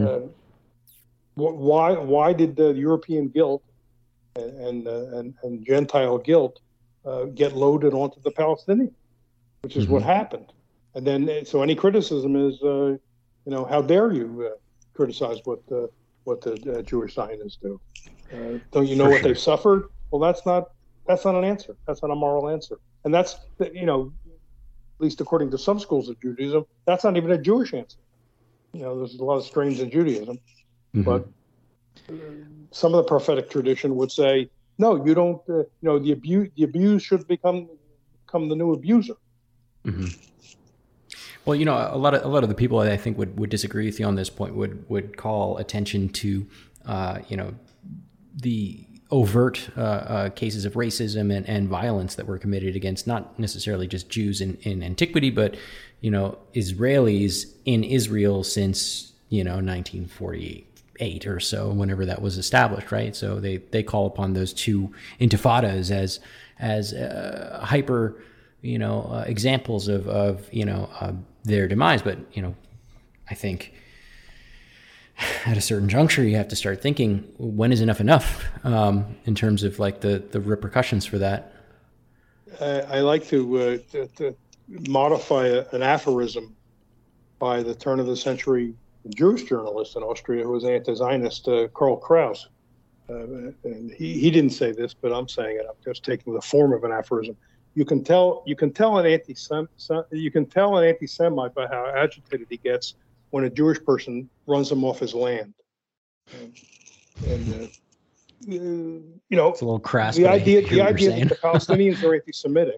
Why did the European guilt and Gentile guilt get loaded onto the Palestinians, which is what happened? And then, so any criticism is, how dare you criticize what the Jewish Zionists do? Don't you know what they've suffered? Well, that's not an answer. That's not a moral answer. And that's, at least according to some schools of Judaism, that's not even a Jewish answer. There's a lot of strains in Judaism, but some of the prophetic tradition would say, no, you don't. The abused should become the new abuser. Mm-hmm. Well, a lot of the people I think would disagree with you on this point would call attention to, the overt cases of racism and violence that were committed against not necessarily just Jews in antiquity, but Israelis in Israel since 1948 or so, whenever that was established, right? So they call upon those two intifadas as hyper examples of their demise. But I think at a certain juncture, you have to start thinking, when is enough in terms of like the repercussions for that? I like to modify an aphorism by the turn of the century Jewish journalist in Austria who was anti-Zionist, Karl Kraus. And he didn't say this, but I'm saying it. I'm just taking the form of an aphorism. You can tell an anti-Semite by how agitated he gets when a Jewish person runs him off his land. It's a little crass. The idea that the Palestinians are anti-Semitic,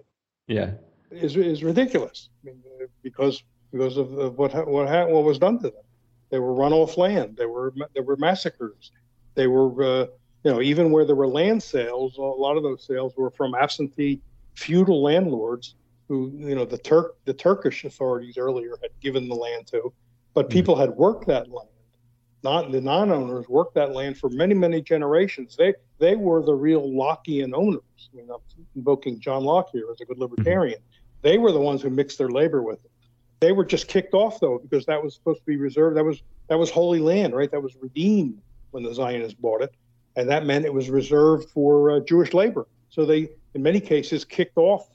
is ridiculous. I mean, because of what was done to them. They were run off land. There were massacres. They were even where there were land sales. A lot of those sales were from absentee feudal landlords who the Turkish authorities earlier had given the land to. But people had worked that land. The non-owners worked that land for many, many generations. They were the real Lockean owners. I mean, I'm invoking John Locke here as a good libertarian. They were the ones who mixed their labor with it. They were just kicked off, though, because that was supposed to be reserved. That was holy land, right? That was redeemed when the Zionists bought it. And that meant it was reserved for Jewish labor. So they, in many cases, kicked off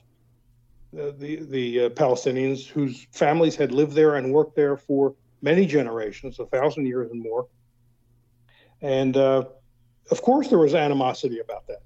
the Palestinians whose families had lived there and worked there for many generations, 1,000 years and more. And of course there was animosity about that.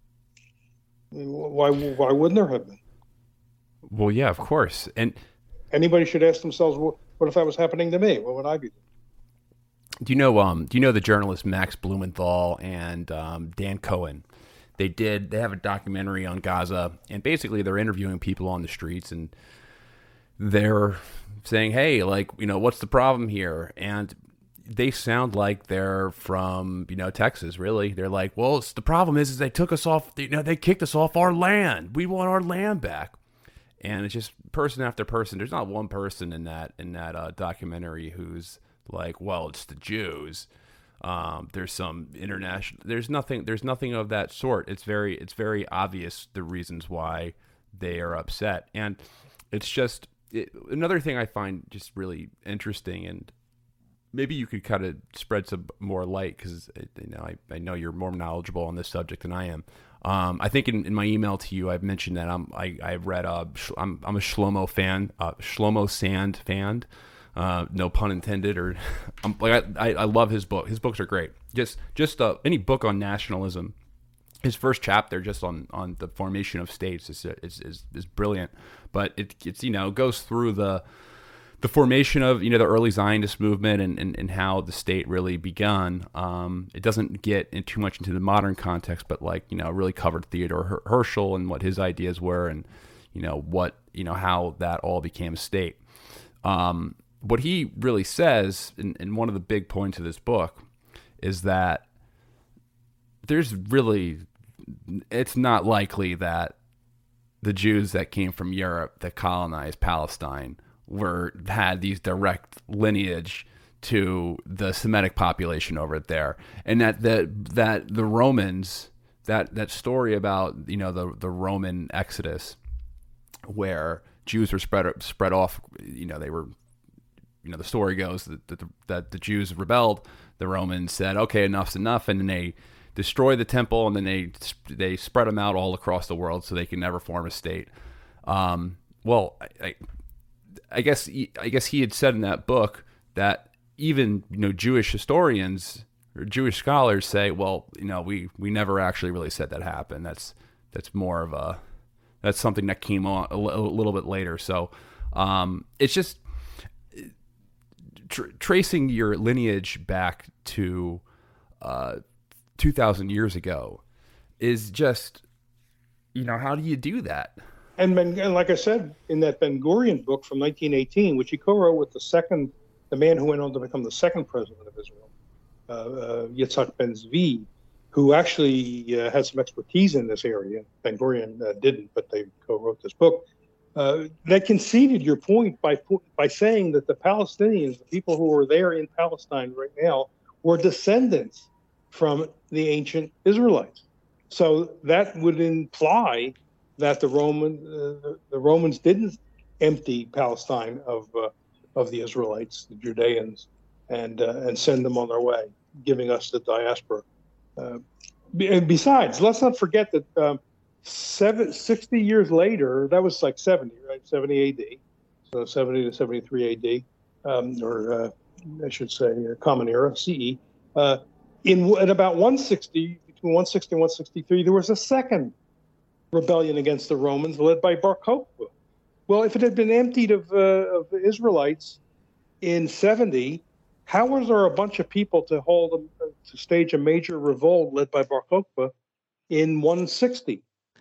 I mean, why wouldn't there have been? Well, yeah, of course. And anybody should ask themselves, what if that was happening to me? What would I be doing? Do you know the journalist Max Blumenthal and Dan Cohen? They have a documentary on Gaza, and basically they're interviewing people on the streets, and they're saying, hey, what's the problem here? And they sound like they're from, Texas, really. They're like, well, the problem is they took us off, they kicked us off our land. We want our land back. And it's just person after person. There's not one person in that documentary who's like, well, it's the Jews. There's some international, there's nothing of that sort. It's very obvious the reasons why they are upset. And it's just, another thing I find just really interesting, and maybe you could kind of spread some more light, because I know you're more knowledgeable on this subject than I am. I think in my email to you, I've mentioned that I've read I'm a Shlomo fan, Shlomo Sand fan, no pun intended. Or I love his book. His books are great. Just any book on nationalism. His first chapter just on the formation of states is brilliant, but it's goes through the formation of the early Zionist movement and how the state really begun. It doesn't get too much into the modern context, but really covered Theodore Herschel and what his ideas were, and how that all became a state. What he really says, and one of the big points of this book, is that it's not likely that the Jews that came from Europe that colonized Palestine had these direct lineage to the Semitic population over there, and that the Romans, that story about the Roman Exodus, where Jews were spread off, they were, the story goes that the Jews rebelled. The Romans said, okay, enough's enough, and then they destroy the temple, and then they spread them out all across the world so they can never form a state. I guess he had said in that book that even Jewish historians Jewish scholars say, well, we never actually really said that happened. That's more of that's something that came on a little bit later. So it's just tracing your lineage back to 2,000 years ago is just, how do you do that? And like I said, in that Ben Gurion book from 1918, which he co-wrote with the man who went on to become the second president of Israel, Yitzhak Ben-Zvi, who actually had some expertise in this area. Ben Gurion didn't, but they co-wrote this book. They conceded your point by saying that the Palestinians, the people who are there in Palestine right now, were descendants from the ancient Israelites. So that would imply that the Romans didn't empty Palestine of the Israelites, the Judeans, and send them on their way, giving us the diaspora. And besides, let's not forget that 60 years later, that was like 70, right? 70 AD, so 70 to 73 AD, or I should say Common Era, CE. In about 160, between 160 and 163, there was a second rebellion against the Romans led by Bar Kokhba. Well, if it had been emptied of Israelites in 70, how was there a bunch of people to stage a major revolt led by Bar Kokhba in 160?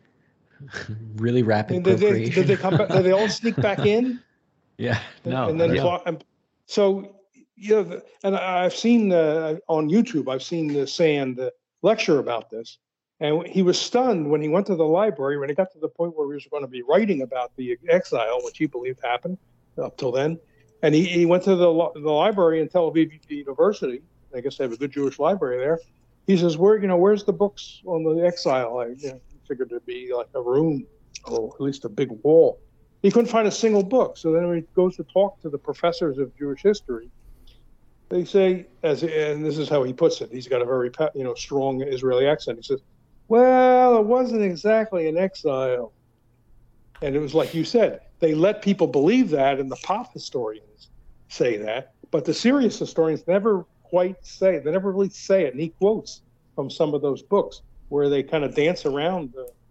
Really rapid procreation. Did they come back? Did they all sneak back in? Yeah, no. And then so and I've seen on YouTube. I've seen Sand lecture about this, and he was stunned when he went to the library when he got to the point where he was going to be writing about the exile, which he believed happened up till then. And he went to the library in Tel Aviv University. I guess they have a good Jewish library there. He says, where's the books on the exile? I figured it'd be like a room or at least a big wall. He couldn't find a single book. So then when he goes to talk to the professors of Jewish history, they say, and this is how he puts it, he's got a very strong Israeli accent. He says, well, it wasn't exactly an exile. And it was like you said, they let people believe that, and the pop historians say that, but the serious historians never quite say it. They never really say it. And he quotes from some of those books where they kind of dance around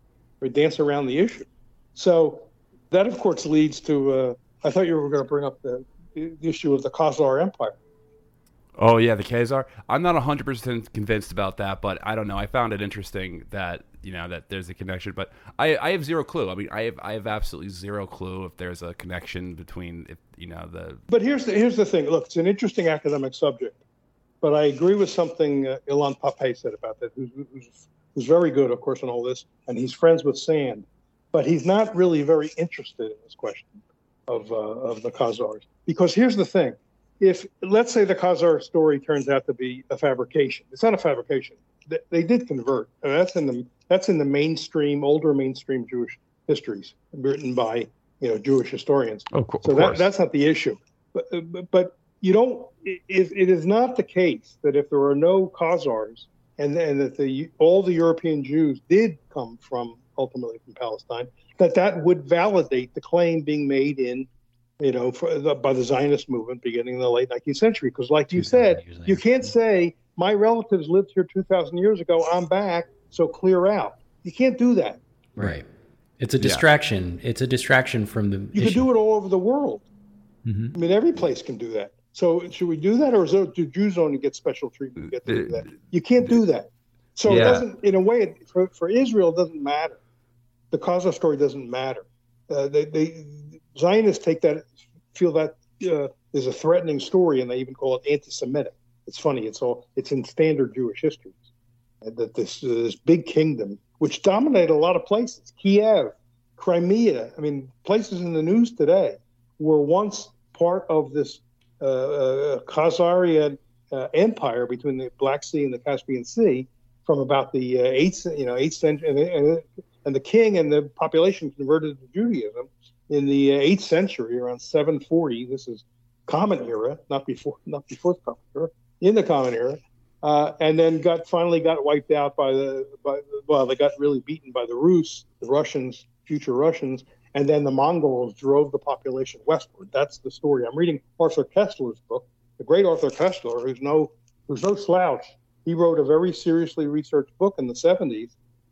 the issue. So that, of course, leads to, I thought you were going to bring up the issue of the Khazar Empire. Oh, yeah, the Khazar. I'm not 100% convinced about that, but I don't know. I found it interesting that, that there's a connection, but I have zero clue. I mean, I have absolutely zero clue if there's a connection between, the... But here's the thing. Look, it's an interesting academic subject, but I agree with something Ilan Pappé said about that, who's very good, of course, in all this, and he's friends with Sand, but he's not really very interested in this question of the Khazars. Because here's the thing. If, let's say, the Khazar story turns out to be a fabrication, it's not a fabrication. They did convert. And that's in the mainstream, older mainstream Jewish histories written by Jewish historians. Of course. So that's not the issue. But you don't. It is not the case that if there are no Khazars and that all the European Jews did come ultimately from Palestine, that would validate the claim being made in. By the Zionist movement beginning in the late 19th century. Because like you said, you can't say, my relatives lived here 2,000 years ago, I'm back, so clear out. You can't do that. Right. It's a distraction. Yeah. It's a distraction from the You can do it all over the world. Mm-hmm. I mean, every place can do that. So should we do that, or do Jews only get special treatment? Get to do that? You can't do that. So it doesn't, in a way, for Israel, it doesn't matter. The Khazar story doesn't matter. Zionists feel that is a threatening story, and they even call it anti-Semitic. It's funny. It's in standard Jewish histories that this big kingdom, which dominated a lot of places, Kiev, Crimea. I mean, places in the news today were once part of this Khazarian empire between the Black Sea and the Caspian Sea from about the 8th century, and the king and the population converted to Judaism in the 8th century, around 740. This is Common Era, not before the Common Era, in the Common Era, and then finally got wiped out they got really beaten by the Rus, the Russians, future Russians, and then the Mongols drove the population westward. That's the story. I'm reading Arthur Koestler's book, the great Arthur Koestler, who's no slouch He wrote a very seriously researched book in the 70s,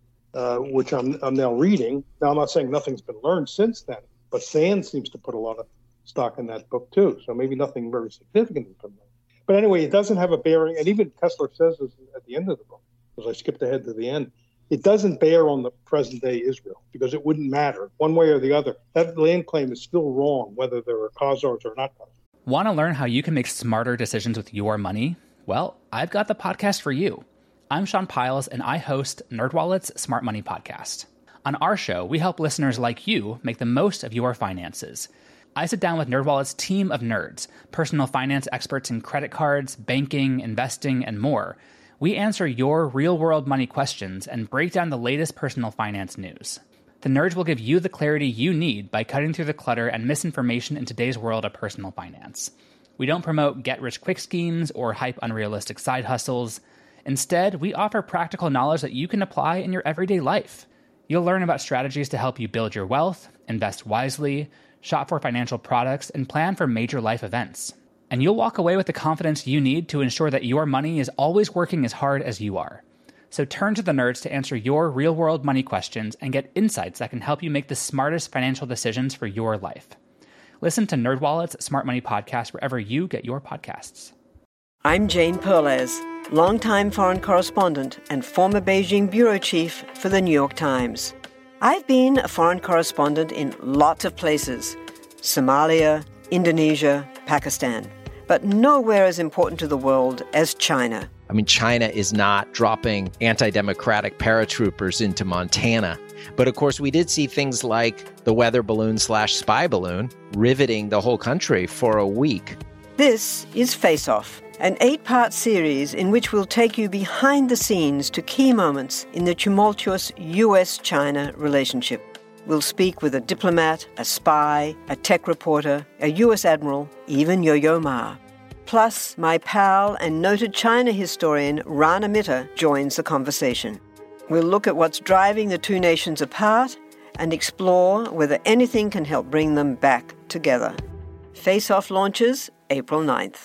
which I'm now reading. Now, I'm not saying nothing's been learned since then, but Sand seems to put a lot of stock in that book too. So maybe nothing very significant has been learned. But anyway, it doesn't have a bearing, and even Kessler says this at the end of the book, because I skipped ahead to the end. It doesn't bear on the present-day Israel, because it wouldn't matter one way or the other. That land claim is still wrong, whether there are Khazars or not Khazars. Want to learn how you can make smarter decisions with your money? Well, I've got the podcast for you. I'm Sean Piles, and I host NerdWallet's Smart Money Podcast. On our show, we help listeners like you make the most of your finances. I sit down with NerdWallet's team of nerds, personal finance experts in credit cards, banking, investing, and more. We answer your real-world money questions and break down the latest personal finance news. The nerds will give you the clarity you need by cutting through the clutter and misinformation in today's world of personal finance. We don't promote get-rich-quick schemes or hype unrealistic side hustles. Instead, we offer practical knowledge that you can apply in your everyday life. You'll learn about strategies to help you build your wealth, invest wisely, shop for financial products, and plan for major life events. And you'll walk away with the confidence you need to ensure that your money is always working as hard as you are. So turn to the nerds to answer your real-world money questions and get insights that can help you make the smartest financial decisions for your life. Listen to NerdWallet's Smart Money Podcast wherever you get your podcasts. I'm Jane Perlez, longtime foreign correspondent and former Beijing bureau chief for the New York Times. I've been a foreign correspondent in lots of places: Somalia, Indonesia, Pakistan. But nowhere as important to the world as China. I mean, China is not dropping anti-democratic paratroopers into Montana. But of course, we did see things like the weather balloon / spy balloon riveting the whole country for a week. This is Face Off, an 8-part series in which we'll take you behind the scenes to key moments in the tumultuous U.S.-China relationship. We'll speak with a diplomat, a spy, a tech reporter, a U.S. admiral, even Yo-Yo Ma. Plus, my pal and noted China historian Rana Mitter joins the conversation. We'll look at what's driving the two nations apart and explore whether anything can help bring them back together. Face Off launches April 9th.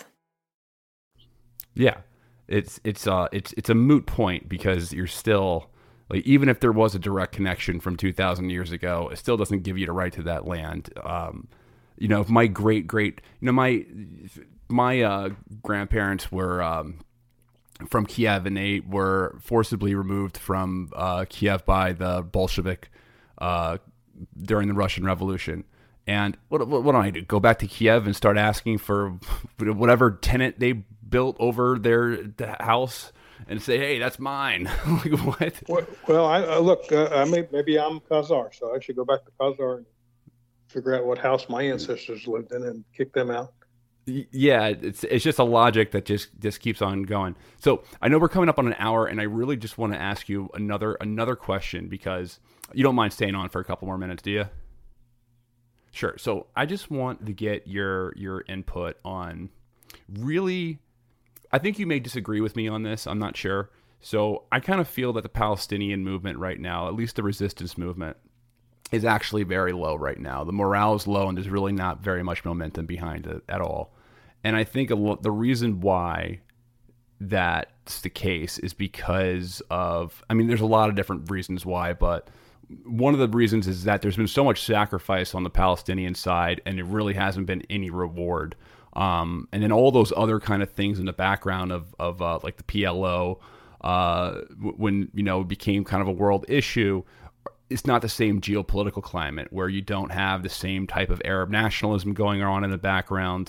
Yeah, it's a moot point because you're still, like, even if there was a direct connection from 2,000 years ago, it still doesn't give you the right to that land. My my grandparents were from Kiev, and they were forcibly removed from Kiev by the Bolshevik during the Russian Revolution. And what do I do? Go back to Kiev and start asking for whatever tenant they built over their house and say, "Hey, that's mine." Like, what? Well, maybe I'm Khazar, so I should go back to Khazar and figure out what house my ancestors lived in and kick them out. Yeah, it's just a logic that just keeps on going. So I know we're coming up on an hour, and I really just want to ask you another question, because you don't mind staying on for a couple more minutes, do you? Sure. So I just want to get your input on, really, I think you may disagree with me on this. I'm not sure. So I kind of feel that the Palestinian movement right now, at least the resistance movement, is actually very low right now. The morale is low, and there's really not very much momentum behind it at all. And I think the reason why that's the case is because of, there's a lot of different reasons why, but one of the reasons is that there's been so much sacrifice on the Palestinian side, and it really hasn't been any reward. And then all those other kind of things in the background of like the PLO, when it became kind of a world issue. It's not the same geopolitical climate where you don't have the same type of Arab nationalism going on in the background.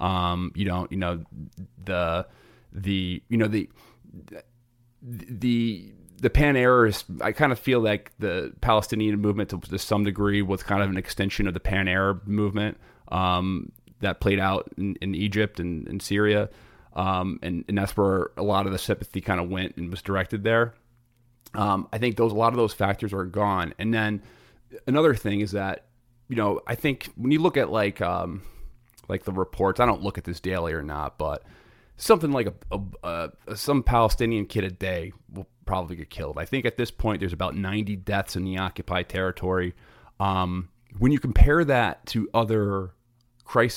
The pan-Arabist, I kind of feel like the Palestinian movement to some degree was kind of an extension of the pan-Arab movement that played out in Egypt and in Syria. And that's where a lot of the sympathy kind of went and was directed there. I think a lot of those factors are gone. And then another thing is that, I think when you look at like the reports, I don't look at this daily or not, but something like some Palestinian kid a day will probably get killed. I think at this point there's about 90 deaths in the occupied territory. When you compare that to other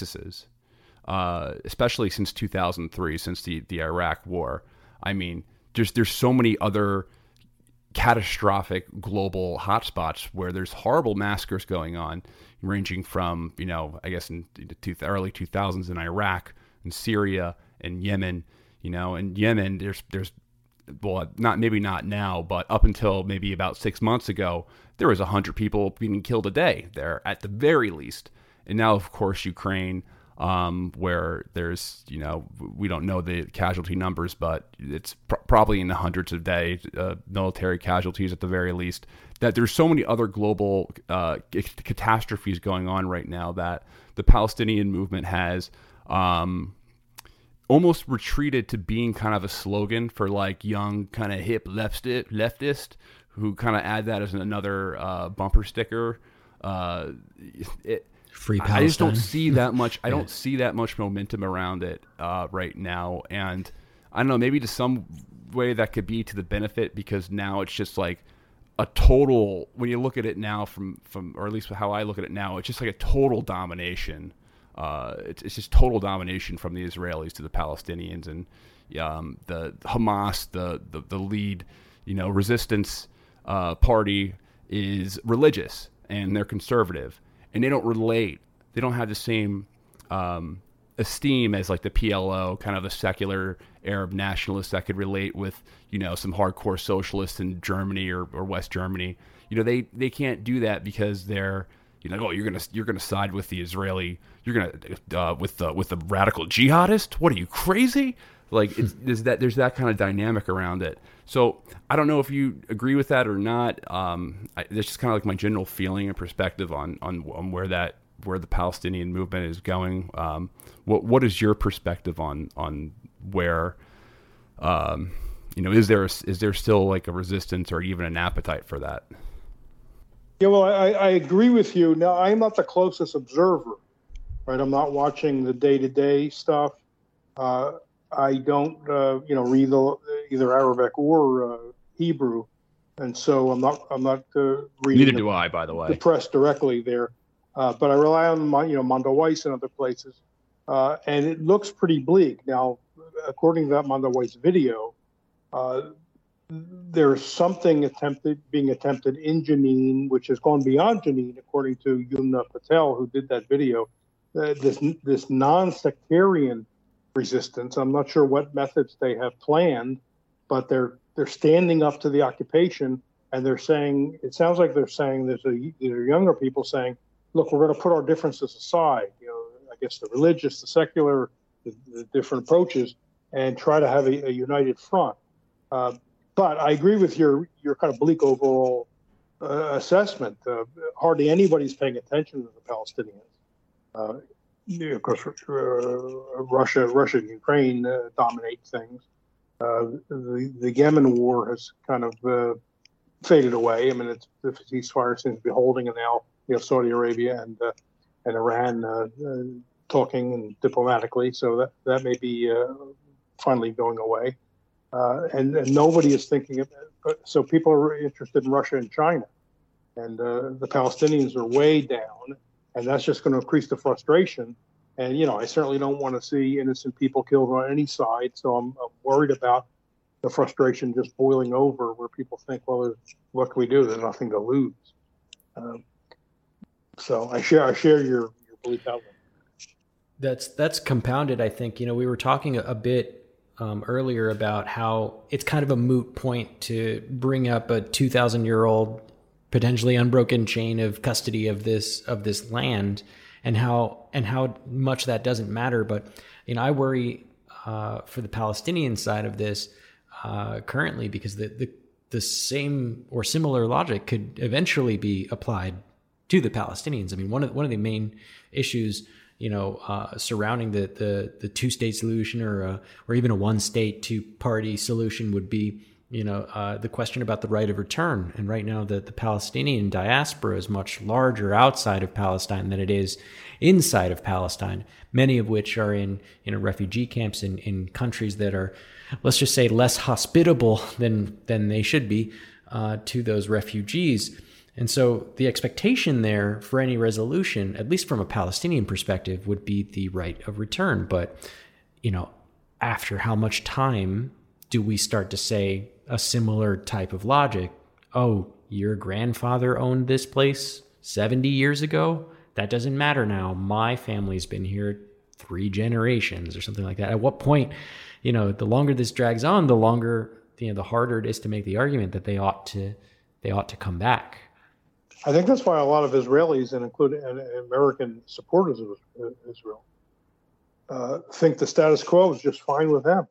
crises, especially since 2003, since the Iraq War, there's so many other catastrophic global hotspots where there's horrible massacres going on, ranging from, I guess in the early 2000s in Iraq and Syria and Yemen, and Yemen, there's well, maybe not now, but up until maybe about 6 months ago, there was 100 people being killed a day there at the very least. And now, of course, Ukraine, where there's, we don't know the casualty numbers, but it's probably in the hundreds a day, military casualties at the very least, that there's so many other global catastrophes going on right now that the Palestinian movement has almost retreated to being kind of a slogan for like young, kind of hip leftist who kind of add that as another bumper sticker. Free Palestine. I just don't see that much. I don't see that much momentum around it right now, and I don't know. Maybe to some way that could be to the benefit, because now it's just like a total. When you look at it now, from or at least how I look at it now, it's just like a total domination. It's just total domination from the Israelis to the Palestinians, and the Hamas, the lead, resistance party is religious and they're conservative. And they don't relate. They don't have the same esteem as like the PLO, kind of a secular Arab nationalist that could relate with, some hardcore socialists in Germany or West Germany. They can't do that because they're, you're gonna side with the Israeli, you're gonna with the radical jihadist. What are you, crazy? Like there's that kind of dynamic around it. So I don't know if you agree with that or not. That's just kind of like my general feeling and perspective on where the Palestinian movement is going. What is your perspective on where, is there still like a resistance or even an appetite for that? Yeah, well, I agree with you. Now, I'm not the closest observer, right? I'm not watching the day-to-day stuff. I don't, read either Arabic or Hebrew, and so I'm not reading. Neither do I, by the way. The press directly there, but I rely on Mondo Weiss and other places, and it looks pretty bleak. Now, according to that Mondo Weiss video, there's something being attempted in Jenin, which has gone beyond Jenin, according to Yumna Patel, who did that video. This non-sectarian resistance. I'm not sure what methods they have planned, but they're standing up to the occupation, and they're saying, it sounds like they're saying, there are younger people saying, look, we're going to put our differences aside, I guess the religious, the secular, the different approaches, and try to have a united front. But I agree with your kind of bleak overall assessment. Hardly anybody's paying attention to the Palestinians. Of course, Russia and Ukraine dominate things. The Yemen war has kind of faded away. I mean, the ceasefire seems to be holding, and now you have Saudi Arabia and Iran talking and diplomatically. So that may be finally going away. And nobody is thinking of it. So people are interested in Russia and China, and the Palestinians are way down. And that's just going to increase the frustration. And, I certainly don't want to see innocent people killed on any side. So I'm worried about the frustration just boiling over, where people think, well, what can we do? There's nothing to lose. So I share your belief outlook. That's compounded, I think. We were talking a bit earlier about how it's kind of a moot point to bring up a 2,000-year-old potentially unbroken chain of custody of this land, and how much that doesn't matter. But I worry for the Palestinian side of this currently, because the same or similar logic could eventually be applied to the Palestinians. I mean, one of the main issues surrounding the two-state solution or even a one-state, two-party solution would be the question about the right of return. And right now the Palestinian diaspora is much larger outside of Palestine than it is inside of Palestine, many of which are in refugee camps in countries that are, let's just say, less hospitable than they should be to those refugees. And so the expectation there for any resolution, at least from a Palestinian perspective, would be the right of return. But, after how much time do we start to say a similar type of logic? Oh, your grandfather owned this place 70 years ago? That doesn't matter now. My family's been here 3 generations or something like that. At what point, the longer this drags on, the longer, the harder it is to make the argument that they ought to come back. I think that's why a lot of Israelis, and including American supporters of Israel, think the status quo is just fine with them.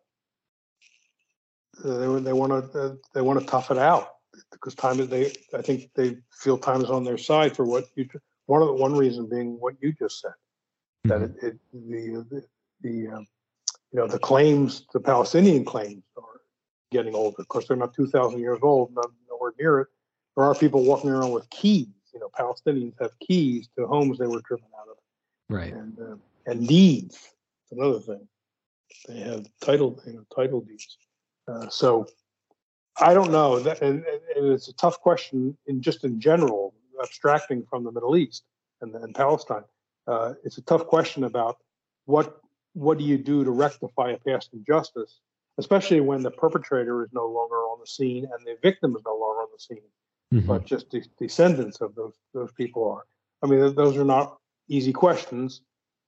They want to tough it out because I think they feel time is on their side for what you. One reason being what you just said, that the claims, the Palestinian claims, are getting older. Of course, they're not 2,000 years old, nowhere near it. There are people walking around with keys. Palestinians have keys to homes they were driven out of. Right. And deeds. That's another thing. They have title deeds. So I don't know. And it's a tough question in general, abstracting from the Middle East and Palestine. It's a tough question about what do you do to rectify a past injustice, especially when the perpetrator is no longer on the scene and the victim is no longer on the scene, but just descendants of those people are. I mean, those are not easy questions.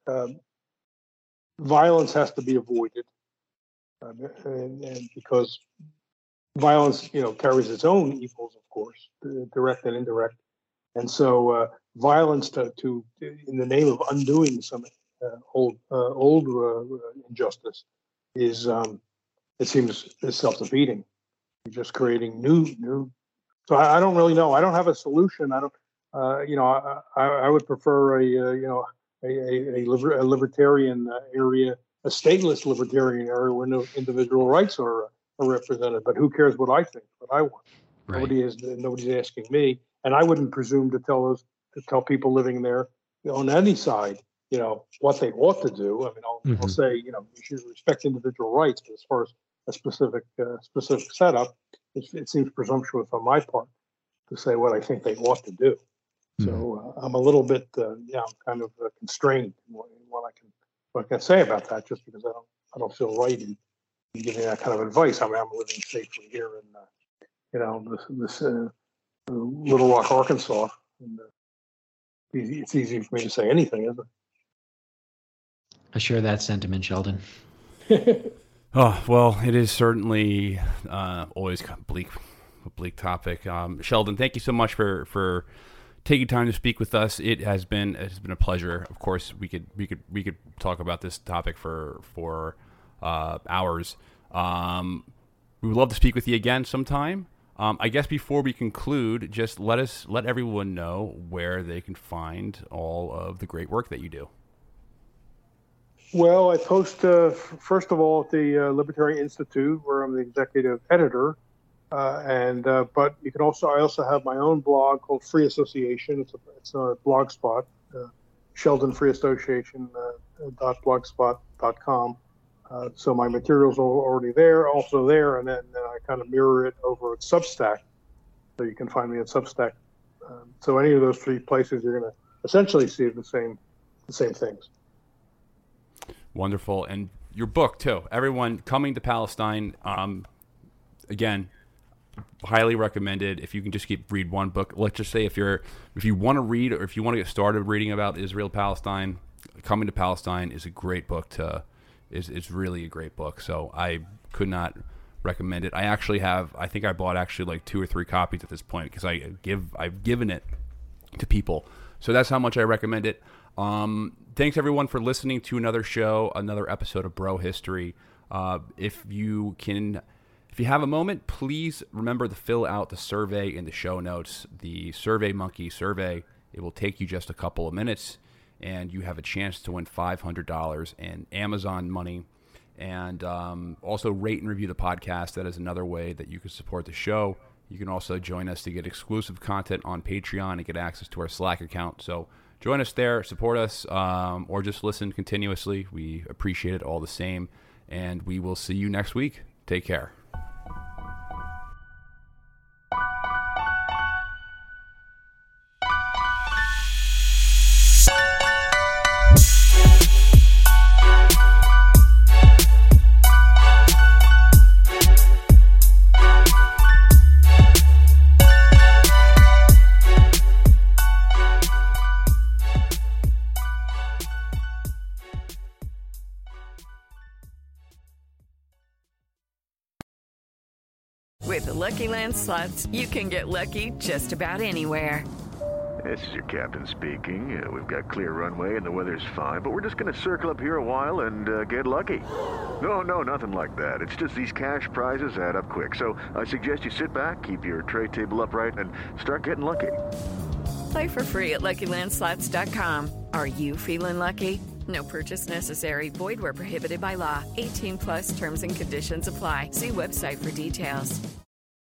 Violence has to be avoided, and because violence, carries its own evils, of course, direct and indirect. And so violence to in the name of undoing some old injustice is it seems self-defeating. You're just creating new. So I don't really know. I don't have a solution. I don't. I would prefer a libertarian area, a stateless libertarian area where no individual rights are represented. But who cares what I think? What I want. Right. Nobody's asking me. And I wouldn't presume to tell people living there on any side, what they ought to do. I mean, I'll say, you should respect individual rights, but as far as a specific setup, it seems presumptuous on my part to say what I think they ought to do. So I'm a little bit, I'm kind of constrained in what I can say about that, just because I don't feel right in giving that kind of advice. I mean, I'm living safely here in, this Little Rock, Arkansas. And, it's easy for me to say anything, isn't it? I share that sentiment, Sheldon. Oh, well, it is certainly always a bleak topic. Sheldon, thank you so much for taking time to speak with us. It has been a pleasure. Of course, we could talk about this topic for hours. We would love to speak with you again sometime. I guess before we conclude, just let everyone know where they can find all of the great work that you do. Well, I post first of all at the Libertarian Institute, where I'm the executive editor, but you can I also have my own blog called Free Association. It's a blog spot, Sheldon Free Association .blogspot.com. So my materials are already there, and then I kind of mirror it over at Substack. So you can find me at Substack. So any of those 3 places, you're going to essentially see the same things. Wonderful. And your book too. Everyone, Coming to Palestine. Again, highly recommended. If you can just read one book, let's just say if you want to read, or if you want to get started reading about Israel Palestine, Coming to Palestine is a great book It's really a great book, so I could not recommend it. I think I bought like 2 or 3 copies at this point because I've given it to people. So that's how much I recommend it. Thanks everyone for listening to another episode of Bro History. If you have a moment, please remember to fill out the survey in the show notes, the SurveyMonkey survey. It will take you just a couple of minutes, and you have a chance to win $500 in Amazon money. And also rate and review the podcast. That is another way that you can support the show. You can also join us to get exclusive content on Patreon and get access to our Slack account. So join us there, support us, or just listen continuously. We appreciate it all the same. And we will see you next week. Take care. With the Lucky Land Slots, you can get lucky just about anywhere. This is your captain speaking. We've got clear runway and the weather's fine, but we're just going to circle up here a while and get lucky. No, nothing like that. It's just these cash prizes add up quick. So I suggest you sit back, keep your tray table upright, and start getting lucky. Play for free at LuckyLandSlots.com. Are you feeling lucky? No purchase necessary. Void where prohibited by law. 18+ terms and conditions apply. See website for details.